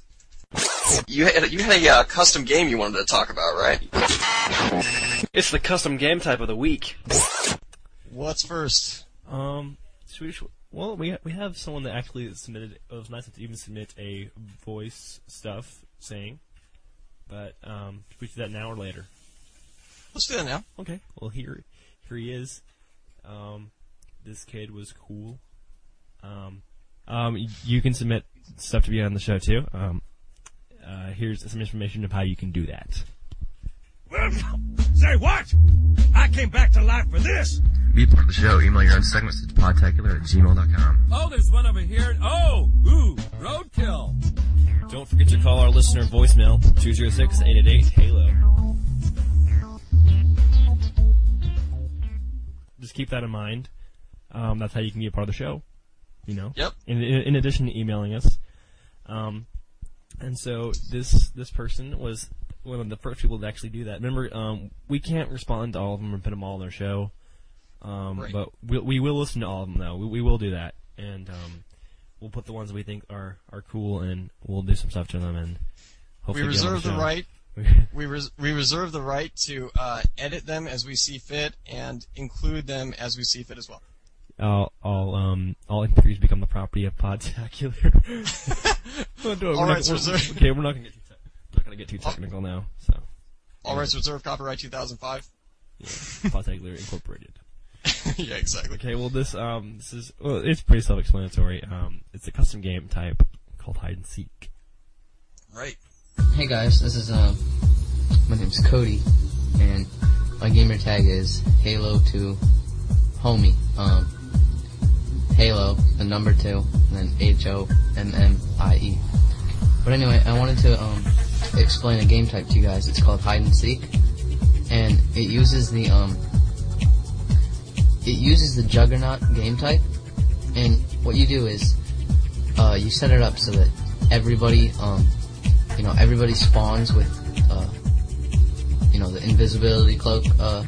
You had, you had a uh, custom game you wanted to talk about, right? It's the custom game type of the week. What's first? Um, Swedish. Well, we ha- we have someone that actually submitted. It was nice to even submit a voice stuff saying, but um, should we do that now or later? Let's do that now. Okay. Well, here here he is. Um, this kid was cool. Um, um, y- you can submit stuff to be on the show too. Um, uh, here's some information of how you can do that. Say what? I came back to life for this. Be part of the show. Email your own segments to podtacular at gmail dot com. Oh, there's one over here. Oh, ooh, roadkill. Don't forget to call our listener voicemail, two oh six, eight eight eight, HALO. Just keep that in mind. Um, that's how you can be a part of the show. You know? Yep. In, in, in addition to emailing us. Um, and so this this person was one of the first people to actually do that. Remember, um, we can't respond to all of them or put them all on our show. Um, Right. But we, we will listen to all of them, though. We, we will do that. And um, we'll put the ones that we think are, are cool, and we'll do some stuff to them. And We hopefully get on reserve the show. right. We, res- we reserve the right to uh, edit them as we see fit and include them as we see fit as well. all, all, um, all M P threes become the property of Podtacular. Oh, no, we're All not- right, so we're- reserve- okay, we're not gonna get too, te- not gonna get too technical now. So, All rights reserved. Copyright two thousand five. yeah, Podtacular Incorporated. Yeah, exactly. Okay, well, this, um, this is, well, it's pretty self-explanatory. Um, it's a custom game type called hide and seek. Right. Hey guys, this is um, my name's Cody, and my gamer tag is Halo two Homie. Um, Halo, the number two, and then H O M M I E. But anyway, I wanted to um explain a game type to you guys. It's called hide and seek, and it uses the um it uses the Juggernaut game type. And what you do is uh, you set it up so that everybody, um, you know, everybody spawns with, uh, you know, the invisibility cloak, uh,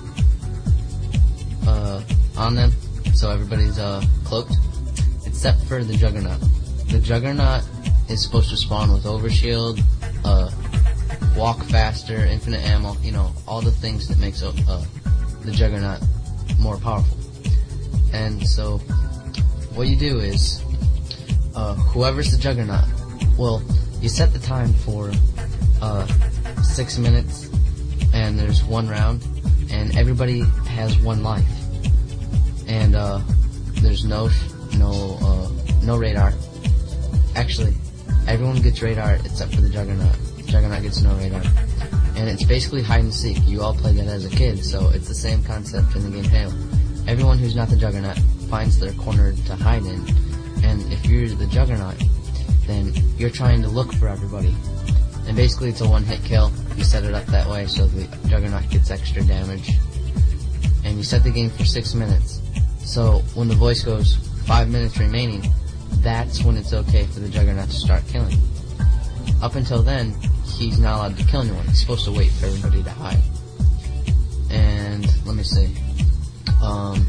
uh, on them, so everybody's, uh, cloaked, except for the Juggernaut. The Juggernaut is supposed to spawn with overshield, uh, walk faster, infinite ammo, you know, all the things that makes, uh, the Juggernaut more powerful. And so, what you do is, uh, whoever's the Juggernaut, well, you set the time for, uh, six minutes, and there's one round, and everybody has one life. And, uh, there's no, no, uh, no radar. Actually, everyone gets radar except for the Juggernaut. The Juggernaut gets no radar. And it's basically hide and seek. You all played that as a kid, so it's the same concept in the game Halo. Everyone who's not the Juggernaut finds their corner to hide in, and if you're the Juggernaut, then you're trying to look for everybody. And basically it's a one-hit kill. You set it up that way so the Juggernaut gets extra damage. And you set the game for six minutes. So when the voice goes, five minutes remaining, that's when it's okay for the Juggernaut to start killing. Up until then, he's not allowed to kill anyone. He's supposed to wait for everybody to hide. And, let me see. Um,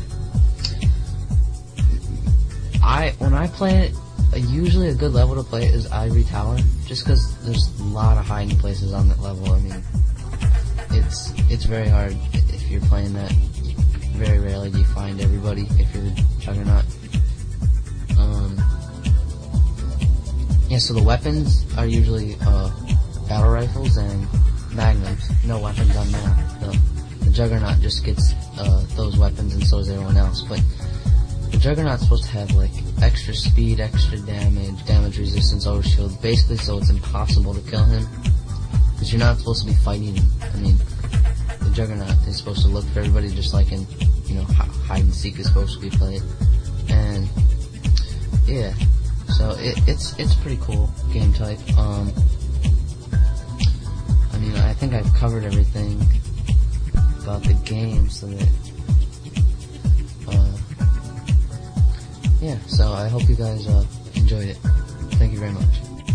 I, when I play it, uh, usually a good level to play it is Ivory Tower, just because there's a lot of hiding places on that level. I mean, it's, it's very hard if you're playing that. Very rarely do you find everybody if you're the Juggernaut. Um, yeah, so the weapons are usually, uh, battle rifles and magnums. No weapons on that. The, the Juggernaut just gets, uh, those weapons and so does everyone else. But the Juggernaut's supposed to have, like, extra speed, extra damage, damage resistance, overshield, basically so it's impossible to kill him. Because you're not supposed to be fighting him. I mean, the Juggernaut is supposed to look for everybody just like in, you know, hide and seek is supposed to be played. And, yeah. So, it, it's, it's a pretty cool game type. Um, I mean, I think I've covered everything about the game so that, uh, yeah, so I hope you guys, uh, enjoyed it. Thank you very much.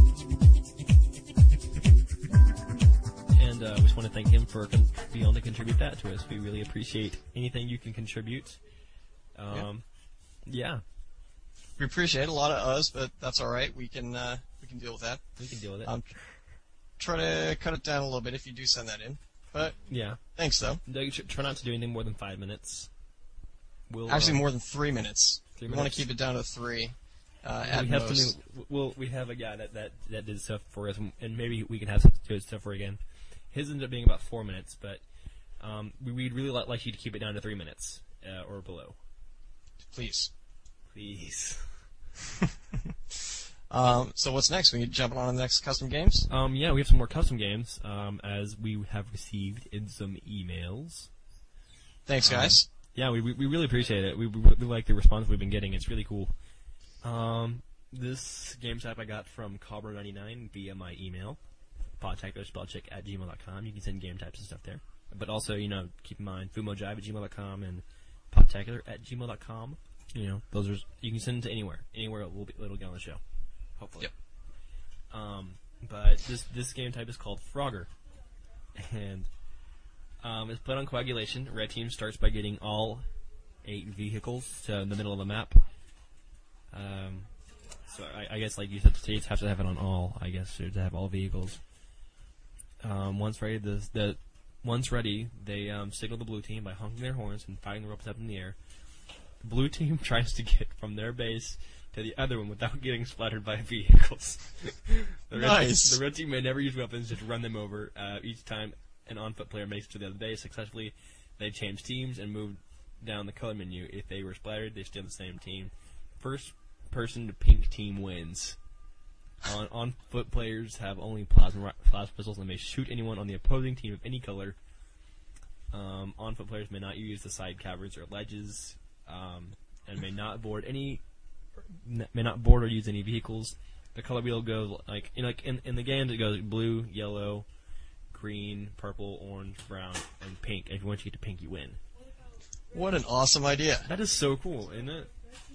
And, uh, we just want to thank him for con- being able to contribute that to us. We really appreciate anything you can contribute. Um, yeah. yeah. We appreciate a lot of us, but that's alright. We can, uh, we can deal with that. We can deal with it. Um, try to cut it down a little bit if you do send that in. But, yeah. Thanks, though. Try not to do anything more than five minutes. We'll, Actually, uh, more than three minutes. Three we minutes. want to keep it down to three. Uh, at we have most. something. We'll, we have a guy that, that, that did stuff for us, and maybe we can have some good stuff for again. His ended up being about four minutes, but um, we, we'd really li- like you to keep it down to three minutes uh, or below. Please. Please. um, so what's next? We need to jump on to the next custom games? Um, yeah, we have some more custom games, um, as we have received in some emails. Thanks, guys. Um, yeah, we, we we really appreciate it. We, we really like the response we've been getting. It's really cool. Um, this game type I got from Cobra ninety-nine via my email, podtechspellcheck at gmail dot com. You can send game types and stuff there. But also, you know, keep in mind, fumojive at gmail dot com and podtacular at gmail dot com. You know, those are, you can send it to anywhere. Anywhere it will be, it'll get on the show. Hopefully. Yep. Um, but this, this game type is called Frogger. And, um, it's played on coagulation. Red team starts by getting all eight vehicles to the middle of the map. Um, so I, I guess, like you said, the states have to have it on all, I guess, to have all vehicles. Um, once ready, the, the, once ready, they, um, signal the blue team by honking their horns and firing the ropes up in the air. The blue team tries to get from their base to the other one without getting splattered by vehicles. the, red nice. team, the red team may never use weapons, just run them over. Uh, each time an on-foot player makes it to the other base successfully, they change teams and move down the color menu. If they were splattered, they stay on the same team. First person to pink team wins. On on-foot players have only plasma, plasma pistols and may shoot anyone on the opposing team of any color. Um, on-foot players may not use the side caverns or ledges. Um, and may not board any, may not board or use any vehicles. The color wheel goes like, you know, like in in the games it goes blue, yellow, green, purple, orange, brown, and pink. If you want to get to pink, you win. What an awesome idea! That is so cool, isn't it?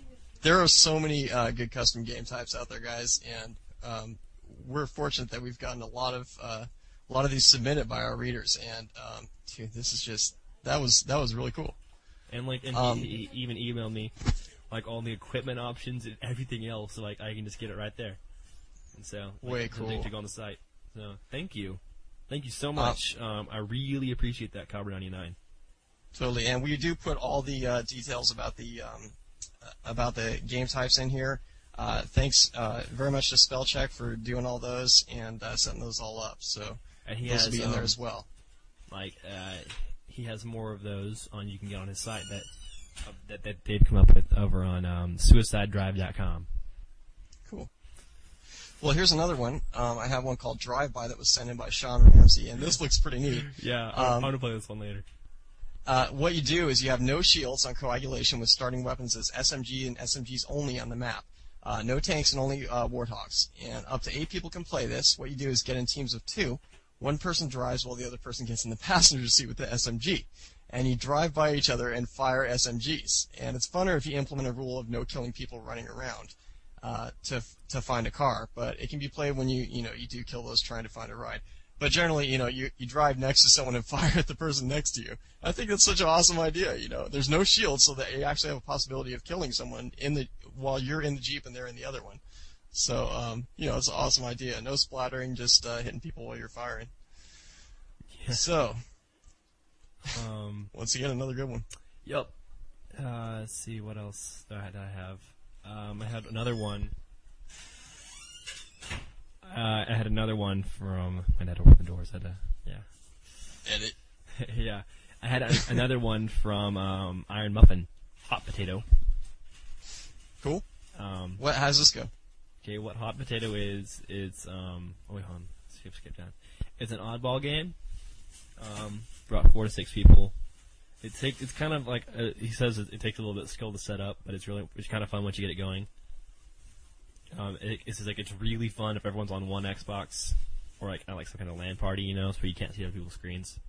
there are so many uh, good custom game types out there, guys, and um, we're fortunate that we've gotten a lot of uh, a lot of these submitted by our readers. And um, dude, this is just that was that was really cool. And like, and Um, he, he even emailed me like all the equipment options and everything else, so like I can just get it right there. And so like, Way something cool. to go on the site. So thank you, thank you so much. Um, I really appreciate that, Cobra ninety-nine. Totally, and we do put all the uh, details about the um, uh, about the game types in here. Uh, thanks uh, very much to Spellcheck for doing all those and uh, setting those all up. So And he those has will be in there um, as well. like uh, he has more of those on. You can get on his site that uh, that, that they've come up with over on um, suicide drive dot com. Cool. Well, here's another one. Um, I have one called Drive By that was sent in by Sean Ramsey, and this looks pretty neat. Yeah, I, Um, I want to play this one later. Uh, what you do is you have no shields on Coagulation with starting weapons as S M G and S M Gs only on the map. Uh, no tanks and only uh, Warthogs. And up to eight people can play this. What you do is get in teams of two. One person drives while the other person gets in the passenger seat with the S M G. And you drive by each other and fire S M Gs. And it's funner if you implement a rule of no killing people running around uh, to to find a car. But it can be played when you you know you do kill those trying to find a ride. But generally, you know, you, you drive next to someone and fire at the person next to you. I think that's such an awesome idea, you know. There's no shield, so that you actually have a possibility of killing someone in the while you're in the Jeep and they're in the other one. So, um, you know, it's an awesome idea. No splattering, just uh, hitting people while you're firing. Yeah. So, Um, once again, another good one. Yep. Uh, let's see, what else did I, did I have? Um, I had another one. Uh, I had another one from. I had to open the doors. I had to, yeah. Edit. Yeah. I had a, another one from um, Iron Muffin, Hot Potato. Cool. Um, What? How's this go? okay, what Hot Potato is, it's, um, oh wait, hold on. Skip, skip down. It's an oddball game. Um, brought four to six people. It take, it's kind of like, uh, he says it, it takes a little bit of skill to set up, but it's really, it's kind of fun once you get it going. Um, it, it's just like, it's really fun if everyone's on one Xbox, or like, kind of like some kind of LAN party, you know, so you can't see other people's screens.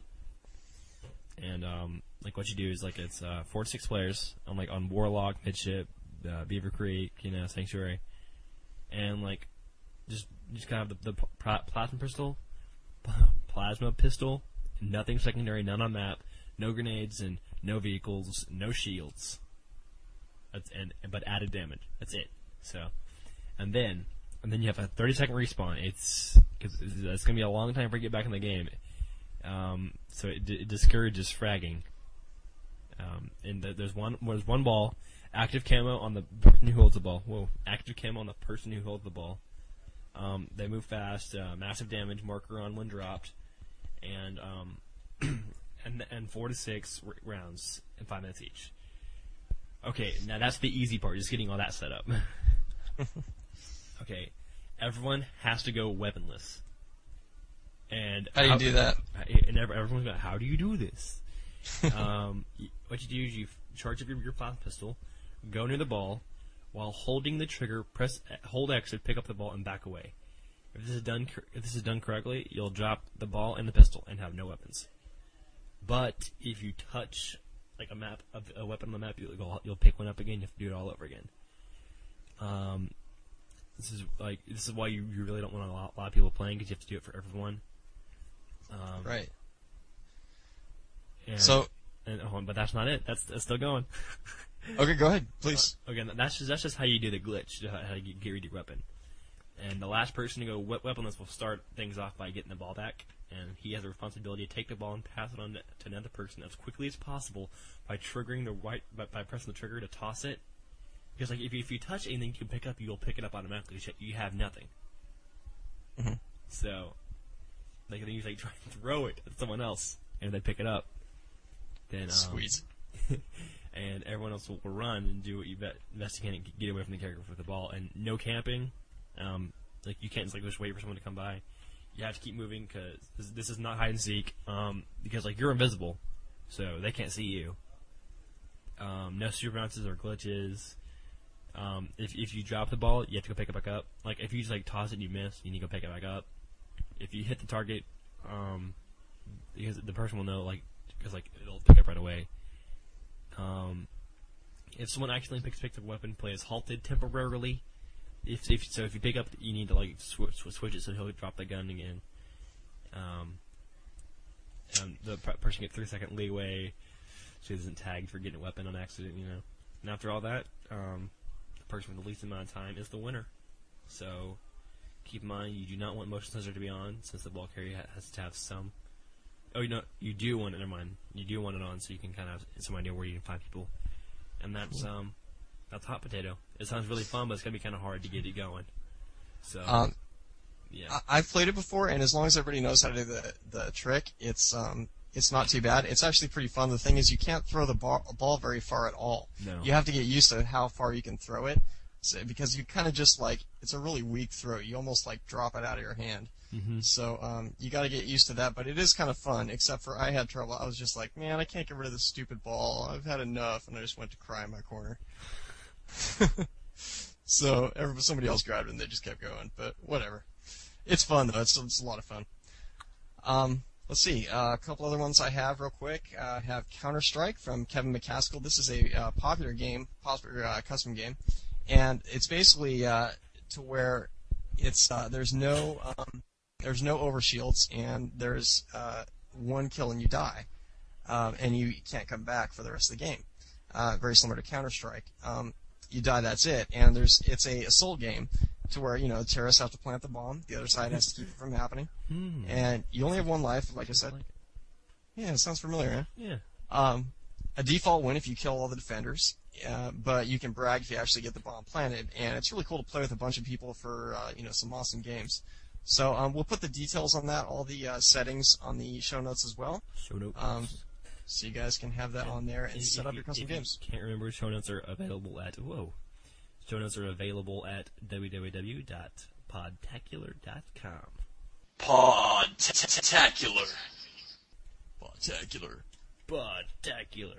And, um, like what you do is like, it's, uh, four to six players on like, on Warlock, Midship, uh, Beaver Creek, you know, Sanctuary. And like, just, just kind of the, the pl- plasma pistol, plasma pistol, nothing secondary, none on map, no grenades, and no vehicles, no shields. That's, and, but added damage. That's it. So, and then, and then you have a thirty second respawn. It's, cause it's gonna be a long time before you get back in the game. Um, so it, it discourages fragging. Um, and the, there's one, there's one ball, active camo on the person who holds the ball. Whoa, active camo on the person who holds the ball. Um, they move fast, uh, massive damage marker on when dropped, and um, and and four to six r- rounds in five minutes each. Okay, now that's the easy part, just getting all that set up. Okay, everyone has to go weaponless. And How do you do that? And every- everyone's going, how do you do this? um, y- what you do is you f- charge up your, your plasma pistol, go near the ball, while holding the trigger, press hold X to pick up the ball and back away. If this is done, cor- if this is done correctly, you'll drop the ball and the pistol and have no weapons. But if you touch like a map, of a weapon on the map, you'll go, you'll pick one up again. You have to do it all over again. Um, this is like this is why you, you really don't want a lot, a lot of people playing because you have to do it for everyone. Um, Right. And, So, and, oh, but that's not it. That's, that's still going. okay, go ahead, please. Uh, again, that's just that's just how you do the glitch, how, how you get rid of your weapon. And the last person to go we- weaponless will start things off by getting the ball back, and he has a responsibility to take the ball and pass it on to, to another person as quickly as possible by triggering the right by, by pressing the trigger to toss it. Because like if you, if you touch anything you can pick up, you'll pick it up automatically. You you have nothing. Mm-hmm. So, like then you like try and throw it at someone else, and they pick it up. Then um, Sweet. and everyone else will, will run and do what you bet, best you can and get away from the character with the ball. And no camping. Um, like you can't just like just wait for someone to come by. You have to keep moving because this, this is not hide and seek. Um, because like you're invisible, so they can't see you. Um, no super bounces or glitches. Um, if if you drop the ball, you have to go pick it back up. Like if you just like toss it and you miss, you need to go pick it back up. If you hit the target, um, because the person will know like because like it'll pick up right away. Um, if someone accidentally picks, picks up a weapon, play is halted temporarily. If, if so, if you pick up, you need to like switch, switch it so he'll drop the gun again. Um, um, the p- person gets three second leeway, so he isn't tagged for getting a weapon on accident. You know, and after all that, um, the person with the least amount of time is the winner. So keep in mind, you do not want motion sensor to be on, since the ball carrier ha- has to have some. Oh, you know, you do want it. Never mind. You do want it on, so you can kind of have some idea where you can find people. And that's um, that's hot potato. It sounds really fun, but it's gonna be kind of hard to get it going. So, Um, yeah, I- I've played it before, and as long as everybody knows how to do the the trick, it's um, it's not too bad. It's actually pretty fun. The thing is, you can't throw the ball, ball very far at all. No. You have to get used to how far you can throw it, so, because you kind of just like it's a really weak throw. You almost like drop it out of your hand. Mm-hmm. So um, you got to get used to that, but it is kind of fun. Except for I had trouble. I was just like, man, I can't get rid of this stupid ball. I've had enough, and I just went to cry in my corner. So everybody, somebody else grabbed it, and they just kept going. But whatever, it's fun though. It's it's a lot of fun. Um, let's see, uh, a couple other ones I have real quick. Uh, I have Counter Strike from Kevin McCaskill. This is a uh, popular game, popular uh, custom game, and it's basically uh, to where it's uh, there's no um, there's no overshields, and there's uh, one kill and you die, um, and you can't come back for the rest of the game. Uh, very similar to Counter Strike. Um, you die, that's it. And there's it's a assault game to where you know terrorists have to plant the bomb, the other side has to keep it from happening, Hmm. and you only have one life, like I said. like it. Yeah, it sounds familiar, huh? Yeah. Um, a default win if you kill all the defenders, uh, but you can brag if you actually get the bomb planted, and it's really cool to play with a bunch of people for uh, you know some awesome games. So um, we'll put the details on that, all the uh, settings on the show notes as well, Show notes. um, so you guys can have that on there and If- set if up you- your custom if you games. Can't remember. Show notes are available at whoa. Show notes are available at w w w dot podtacular dot com. Podtacular. Podtacular. Podtacular.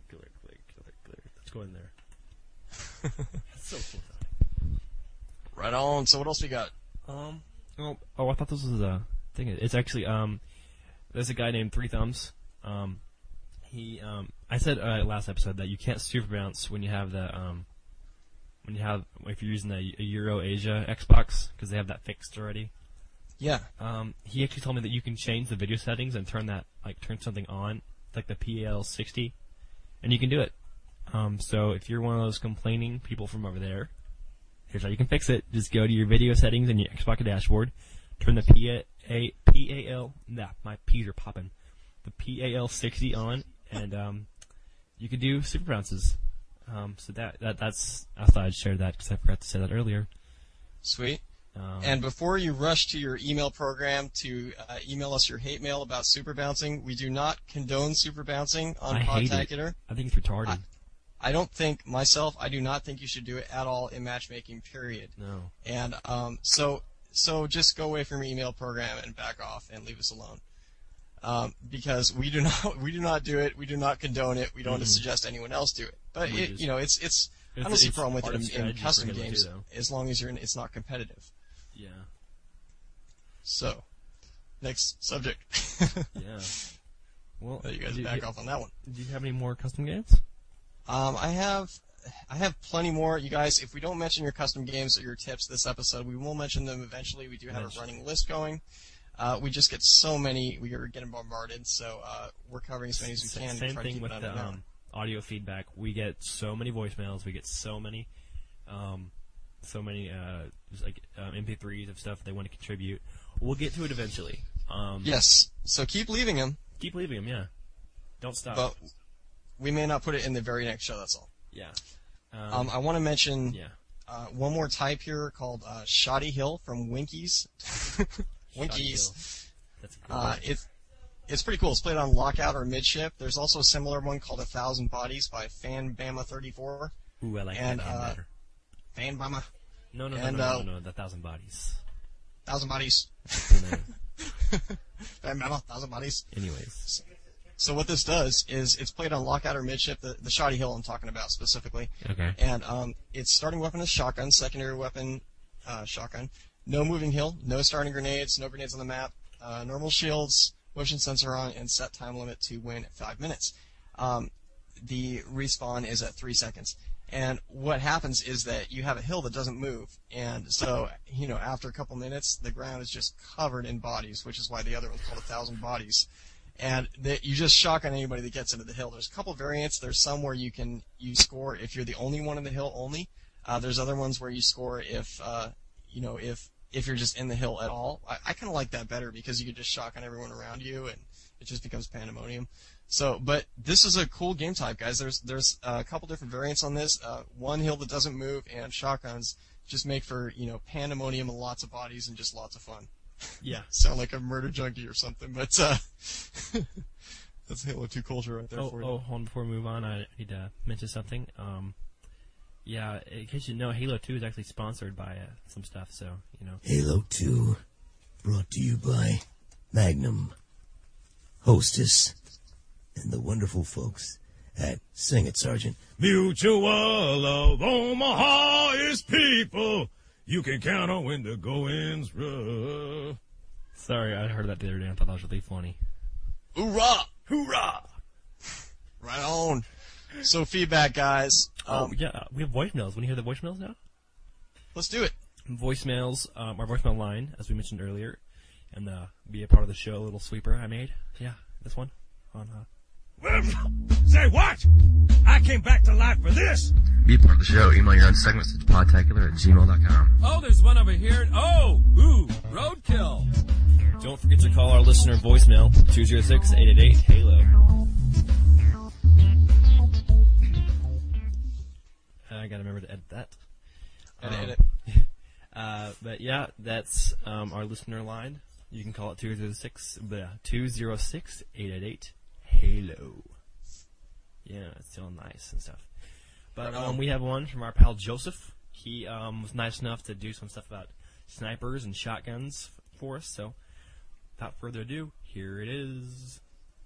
Let's go in there. That's so cool. Right on. So what else we got? Um. Oh, oh, I thought this was a thing. It's actually um. There's a guy named Three Thumbs. Um. He um. I said uh, last episode that you can't super bounce when you have the um. When you have if you're using the a Euro Asia Xbox because they have that fixed already. Yeah. Um. He actually told me that you can change the video settings and turn that like turn something on like the P A L sixty, and you can do it. Um. So if you're one of those complaining people from over there. Here's how you can fix it. Just go to your video settings in your Xbox dashboard. Turn the P A A P A L. Nah, my P's are popping. The P A L sixty on, and um, you can do super bounces. Um, so that that that's I thought I'd share that because I forgot to say that earlier. Sweet. Um, And before you rush to your email program to uh, email us your hate mail about super bouncing, we do not condone super bouncing on I hate it. Podtacular. I think it's retarded. I don't think, myself, I do not think you should do it at all in matchmaking, period. no. And um, so so just go away from your email program and back off and leave us alone. Um, because we do not we do not do it, we do not condone it, we don't Mhm. suggest anyone else do it. But We it, just- you know, it's it's, I don't It's- see a it's problem with part it of in, in strategy for custom Halo games too, though. as long as you're in, it's not competitive. Yeah. So, next subject. Yeah. Well, Let you guys do, back do, off on that one. do you have any more custom games? Um, I have, I have plenty more. You guys, if we don't mention your custom games or your tips this episode, we will mention them eventually. We do have Eventually. a running list going. Uh, we just get so many, we are getting bombarded, so uh, we're covering as many as we Sa- can. to Same try to thing keep with it the under an hour. um, audio feedback. We get so many voicemails. We get so many, um, so many uh, just like um, M P threes of stuff they want to contribute. We'll get to it eventually. Um, Yes, so keep leaving them, Keep leaving them. Yeah. Don't stop. but we may not put it in the very next show. That's all. yeah. Um, Um, I want to mention yeah. uh, one more type here called uh, Shoddy Hill from Winkies. Winkies. Hill. That's a good Uh, one. it's it's pretty cool. It's played on Lockout or Midship. There's also a similar one called A Thousand Bodies by Fan Bama thirty-four. Ooh, I like and, that name uh, better. Fan Bama. No, no, no, and, no, uh, no, no, no, the Thousand Bodies. Thousand Bodies. No. Fan Bama. Thousand Bodies. Anyways. So what this does is it's played on Lockout or Midship, the, the Shoddy Hill I'm talking about specifically. Okay. And um, its starting weapon is shotgun, secondary weapon, uh, shotgun. No moving hill, no starting grenades, no grenades on the map, uh, normal shields, motion sensor on, and set time limit to win at five minutes. Um, the respawn is at three seconds. And what happens is that you have a hill that doesn't move, and so, you know, after a couple minutes, the ground is just covered in bodies, which is why the other one's called A Thousand Bodies. And the, you just shotgun anybody that gets into the hill. There's a couple variants. There's some where you can you score if you're the only one in the hill only. Uh, there's other ones where you score if, uh, you know, if if you're just in the hill at all. I, I kind of like that better because you can just shotgun everyone around you, and it just becomes pandemonium. So, but this is a cool game type, guys. There's there's a couple different variants on this. Uh, one hill that doesn't move, and shotguns just make for, you know, pandemonium and lots of bodies and just lots of fun. Yeah. Sound like a murder junkie or something, but uh, that's Halo two culture right there oh, for you. Oh, hold on, before we move on, I need to mention something. Um, yeah, in case you know, Halo two is actually sponsored by uh, some stuff, so, you know. Halo two, brought to you by Magnum, Hostess, and the wonderful folks at Sing It, Sergeant. Mutual of Omaha is people you can count on when the going's rough. Sorry, I heard that the other day and I thought that was really funny. Hoorah! Hoorah! Right on. So, feedback, guys. Oh, Um, yeah, we have voicemails. Want to hear the voicemails now? Let's do it. Voicemails, um, our voicemail line, as we mentioned earlier, and uh, be a part of the show, a little sweeper I made. Yeah, this one. On, uh, Say what? I came back to life for this. Be a part of the show. Email your own segments to podtacular at gmail dot com. Oh, there's one over here. Oh, ooh, roadkill. don't forget to call our listener voicemail, two oh six, eight eight eight, HALO. I gotta remember to edit that. Edit, um, edit. uh, but yeah, that's um, our listener line. You can call it two oh six, two oh six, eight eight eight, HALO. Yeah, it's still nice and stuff. But um, we have one from our pal Joseph. He um, was nice enough to do some stuff about snipers and shotguns for us. So, without further ado, here it is.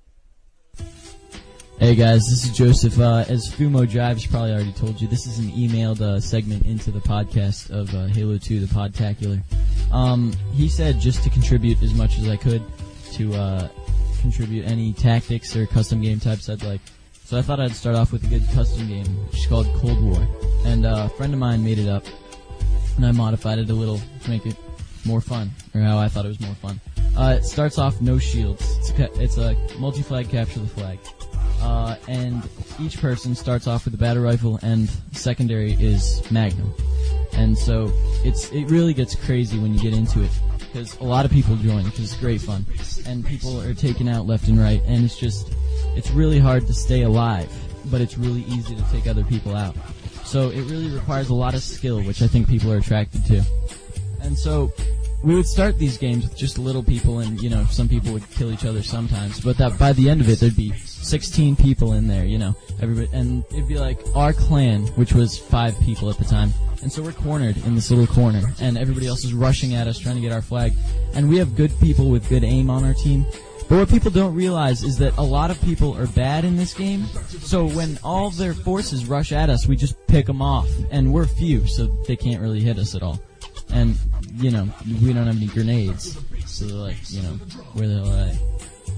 Hey guys, this is Joseph. Uh, as Fumo Drives probably already told you, this is an emailed uh, segment into the podcast of uh, Halo two, the Podtacular. Um, he said just to contribute as much as I could to uh, contribute any tactics or custom game types I'd like. So I thought I'd start off with a good custom game, which is called Cold War. And uh, a friend of mine made it up, and I modified it a little to make it more fun, or how I thought it was more fun. Uh, it starts off no shields. It's a, ca- it's a multi-flag capture the flag. Uh, and each person starts off with a battle rifle, and secondary is Magnum. And so it's it really gets crazy when you get into it, because a lot of people join, because it's great fun. And people are taken out left and right, and it's just, it's really hard to stay alive, but it's really easy to take other people out. So it really requires a lot of skill, which I think people are attracted to. And so we would start these games with just little people, and, you know, some people would kill each other sometimes, but that by the end of it, there'd be sixteen people in there, you know, everybody, and it'd be like our clan, which was five people at the time, and so we're cornered in this little corner, and everybody else is rushing at us trying to get our flag, and we have good people with good aim on our team. But what people don't realize is that a lot of people are bad in this game, so when all of their forces rush at us, we just pick them off, and we're few, so they can't really hit us at all. And, you know, we don't have any grenades, so they're like, you know, where the hell are they?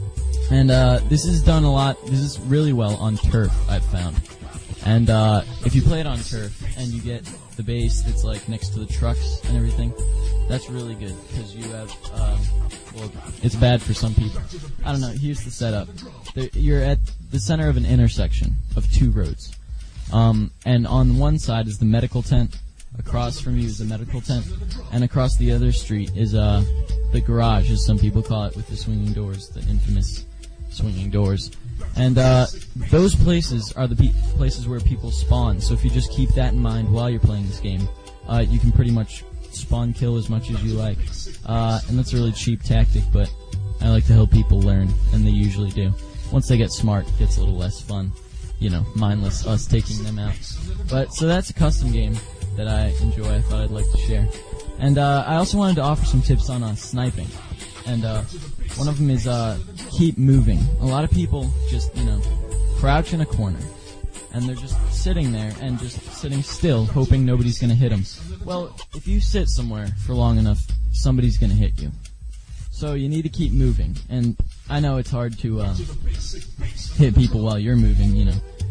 And uh, this is done a lot, this is really well on turf, I've found. And uh, if you play it on turf, and you get the base that's like next to the trucks and everything, that's really good, because you have, um, well, it's bad for some people. I don't know, here's the setup. There, you're at the center of an intersection of two roads. Um, and on one side is the medical tent, across from you is the medical tent, and across the other street is uh, the garage, as some people call it, with the swinging doors, the infamous swinging doors. And uh, those places are the pe- places where people spawn, so if you just keep that in mind while you're playing this game, uh, you can pretty much spawn kill as much as you like. Uh, and that's a really cheap tactic, but I like to help people learn, and they usually do. Once they get smart, it gets a little less fun. You know, mindless, us taking them out. But, so that's a custom game that I enjoy, I thought I'd like to share. And uh, I also wanted to offer some tips on uh, sniping. And uh, one of them is uh, keep moving. A lot of people just, you know, crouch in a corner, and they're just sitting there and just sitting still, hoping nobody's going to hit them. Well, if you sit somewhere for long enough, somebody's going to hit you. So you need to keep moving. And I know it's hard to uh, hit people while you're moving, you know.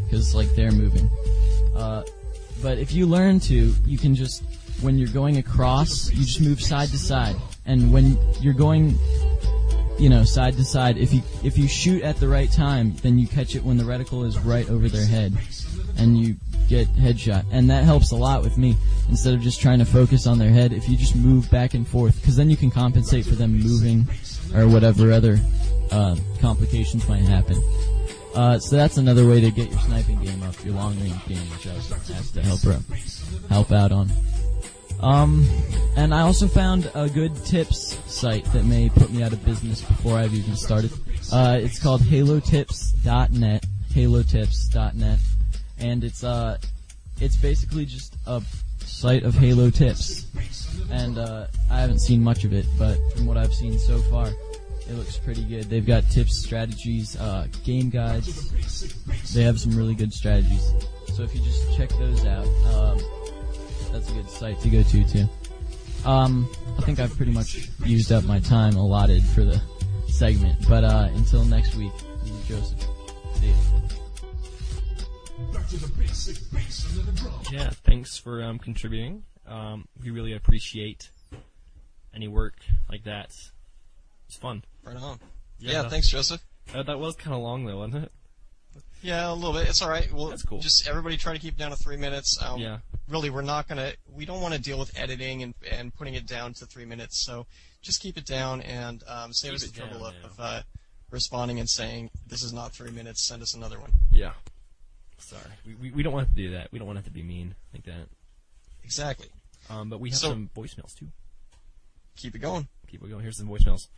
because like they're moving. Uh, but if you learn to, you can just, when you're going across, you just move side to side. And when you're going, you know, side to side, if you if you shoot at the right time, then you catch it when the reticle is right over their head, and you get headshot. And that helps a lot with me. Instead of just trying to focus on their head, if you just move back and forth, because then you can compensate for them moving or whatever other uh, complications might happen. Uh, so that's another way to get your sniping game up, your long-range game, which I was asked to help her, help out on. Um, and I also found a good tips site that may put me out of business before I've even started. Uh, it's called halo tips dot net, halo tips dot net, and it's uh, it's basically just a site of Halo tips. And uh, I haven't seen much of it, but from what I've seen so far, it looks pretty good. They've got tips, strategies, uh, game guides. They have some really good strategies. So if you just check those out, um, that's a good site to go to, too. Um, I think I've pretty much used up my time allotted for the segment. But uh, until next week, this is Joseph. See ya. Yeah, thanks for um, contributing. Um, we really appreciate any work like that. It's fun. Right on. Yeah, Yeah, that- thanks, Joseph. Uh, that was kind of long, though, wasn't it? Yeah, a little bit. It's all right. Well, That's cool. Just everybody try to keep it down to three minutes. Um, Yeah. Really, we're not gonna. We don't want to deal with editing and and putting it down to three minutes. So just keep it down and um, save Keep us it the trouble down, of, yeah. of uh, responding and saying this is not three minutes. Send us another one. Yeah. Sorry. We, we, we don't want to do that. We don't want it to be mean like that. Exactly. Um, but we have So- some voicemails, too. Keep it going. Keep it going. Here's some voicemails.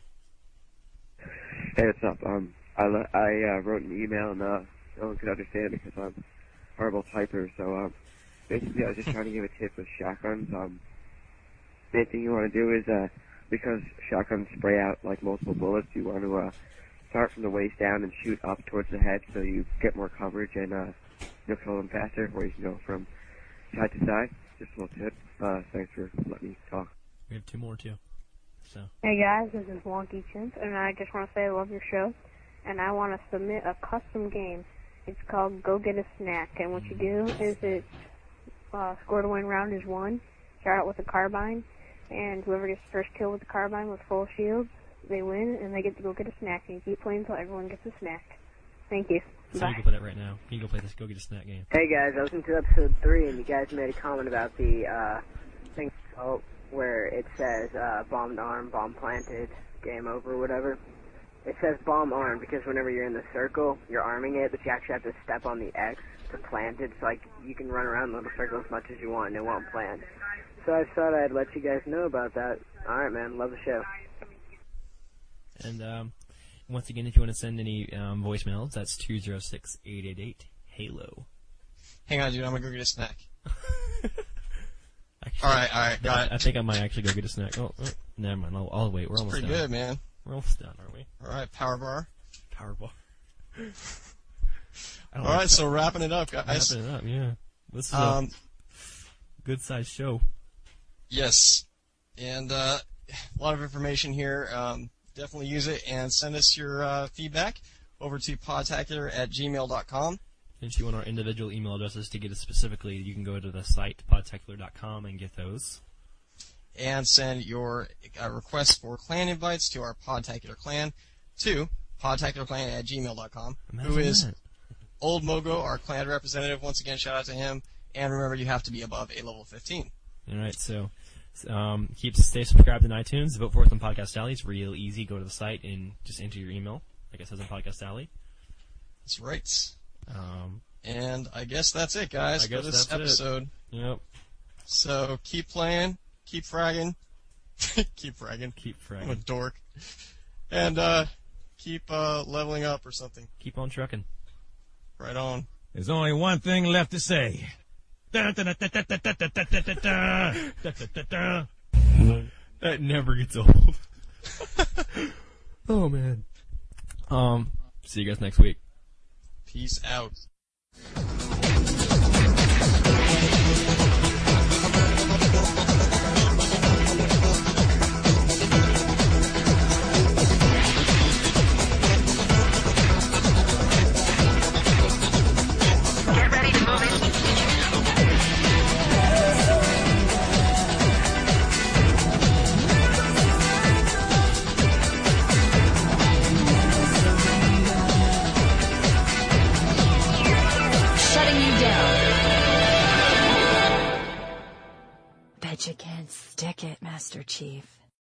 Hey, what's up? Um, I, le- I uh, wrote an email and uh, no one could understand it because I'm a horrible typer. So um, basically, I was just trying to give a tip with shotguns. Um, main thing you want to do is uh, because shotguns spray out like multiple bullets, you want to uh, start from the waist down and shoot up towards the head so you get more coverage and uh, you'll kill them faster. Or you can go from side to side. Just a little tip. Uh, thanks for letting me talk. We have two more, too. So. Hey guys, this is Wonky Chimp, and I just want to say I love your show, and I want to submit a custom game. It's called Go Get a Snack, and what you do is it's uh, score to win round is one, start out with a carbine, and whoever gets the first kill with the carbine with full shields, they win, and they get to go get a snack, and you keep playing until everyone gets a snack. Thank you. So Bye. you can play that right now. You can go play this. Go get a snack game. Hey guys, I listened to episode three, and you guys made a comment about the uh, thing oh, where it says uh, bombed arm, bomb planted, game over, whatever. It says bomb armed because whenever you're in the circle, you're arming it, but you actually have to step on the X to plant it. So like you can run around the little circle as much as you want, and it won't plant. So I thought I'd let you guys know about that. All right, man, love the show. And um, once again, if you want to send any um, voicemails, that's two zero six, eight eight eight, HALO. Hang on, dude. I'm gonna go get a snack. Actually, all right, all right, got I, it. I think I might actually go get a snack. Oh, oh never mind. I'll, I'll wait. We're It's almost pretty done. good, man. We're almost done, aren't we? All right, power bar. Power bar. All right, so wrapping it up, guys. Wrapping it up, yeah. This is Um, a good-sized show. Yes, and uh, a lot of information here. Um, definitely use it and send us your uh, feedback over to podtacular at gmail dot com. And if you want our individual email addresses to get it specifically, you can go to the site podtacular dot com and get those. And send your uh, requests for clan invites to our Podtacular clan to podtacularclan at gmail dot com. Imagine Who is that. Old Mogo, our clan representative. Once again, shout out to him. And remember, you have to be above a level fifteen. All right, so um, keep stay subscribed in iTunes. Vote for us on Podcast Alley. It's real easy. Go to the site and just enter your email, like it says on Podcast Alley. That's right. Um, and I guess that's it, guys, I guess for this that's it. episode. Yep. So keep playing, keep fragging, keep fragging. Keep I'm a fragging. dork. And uh, keep uh, leveling up or something. Keep on trucking. Right on. There's only one thing left to say. Dun, dun, dun, dun, dun, dun, dun, dun, dun, dun, dun, dun, dun, dun. That never gets old. Oh man. Um. See you guys next week. Peace out. Master Chief.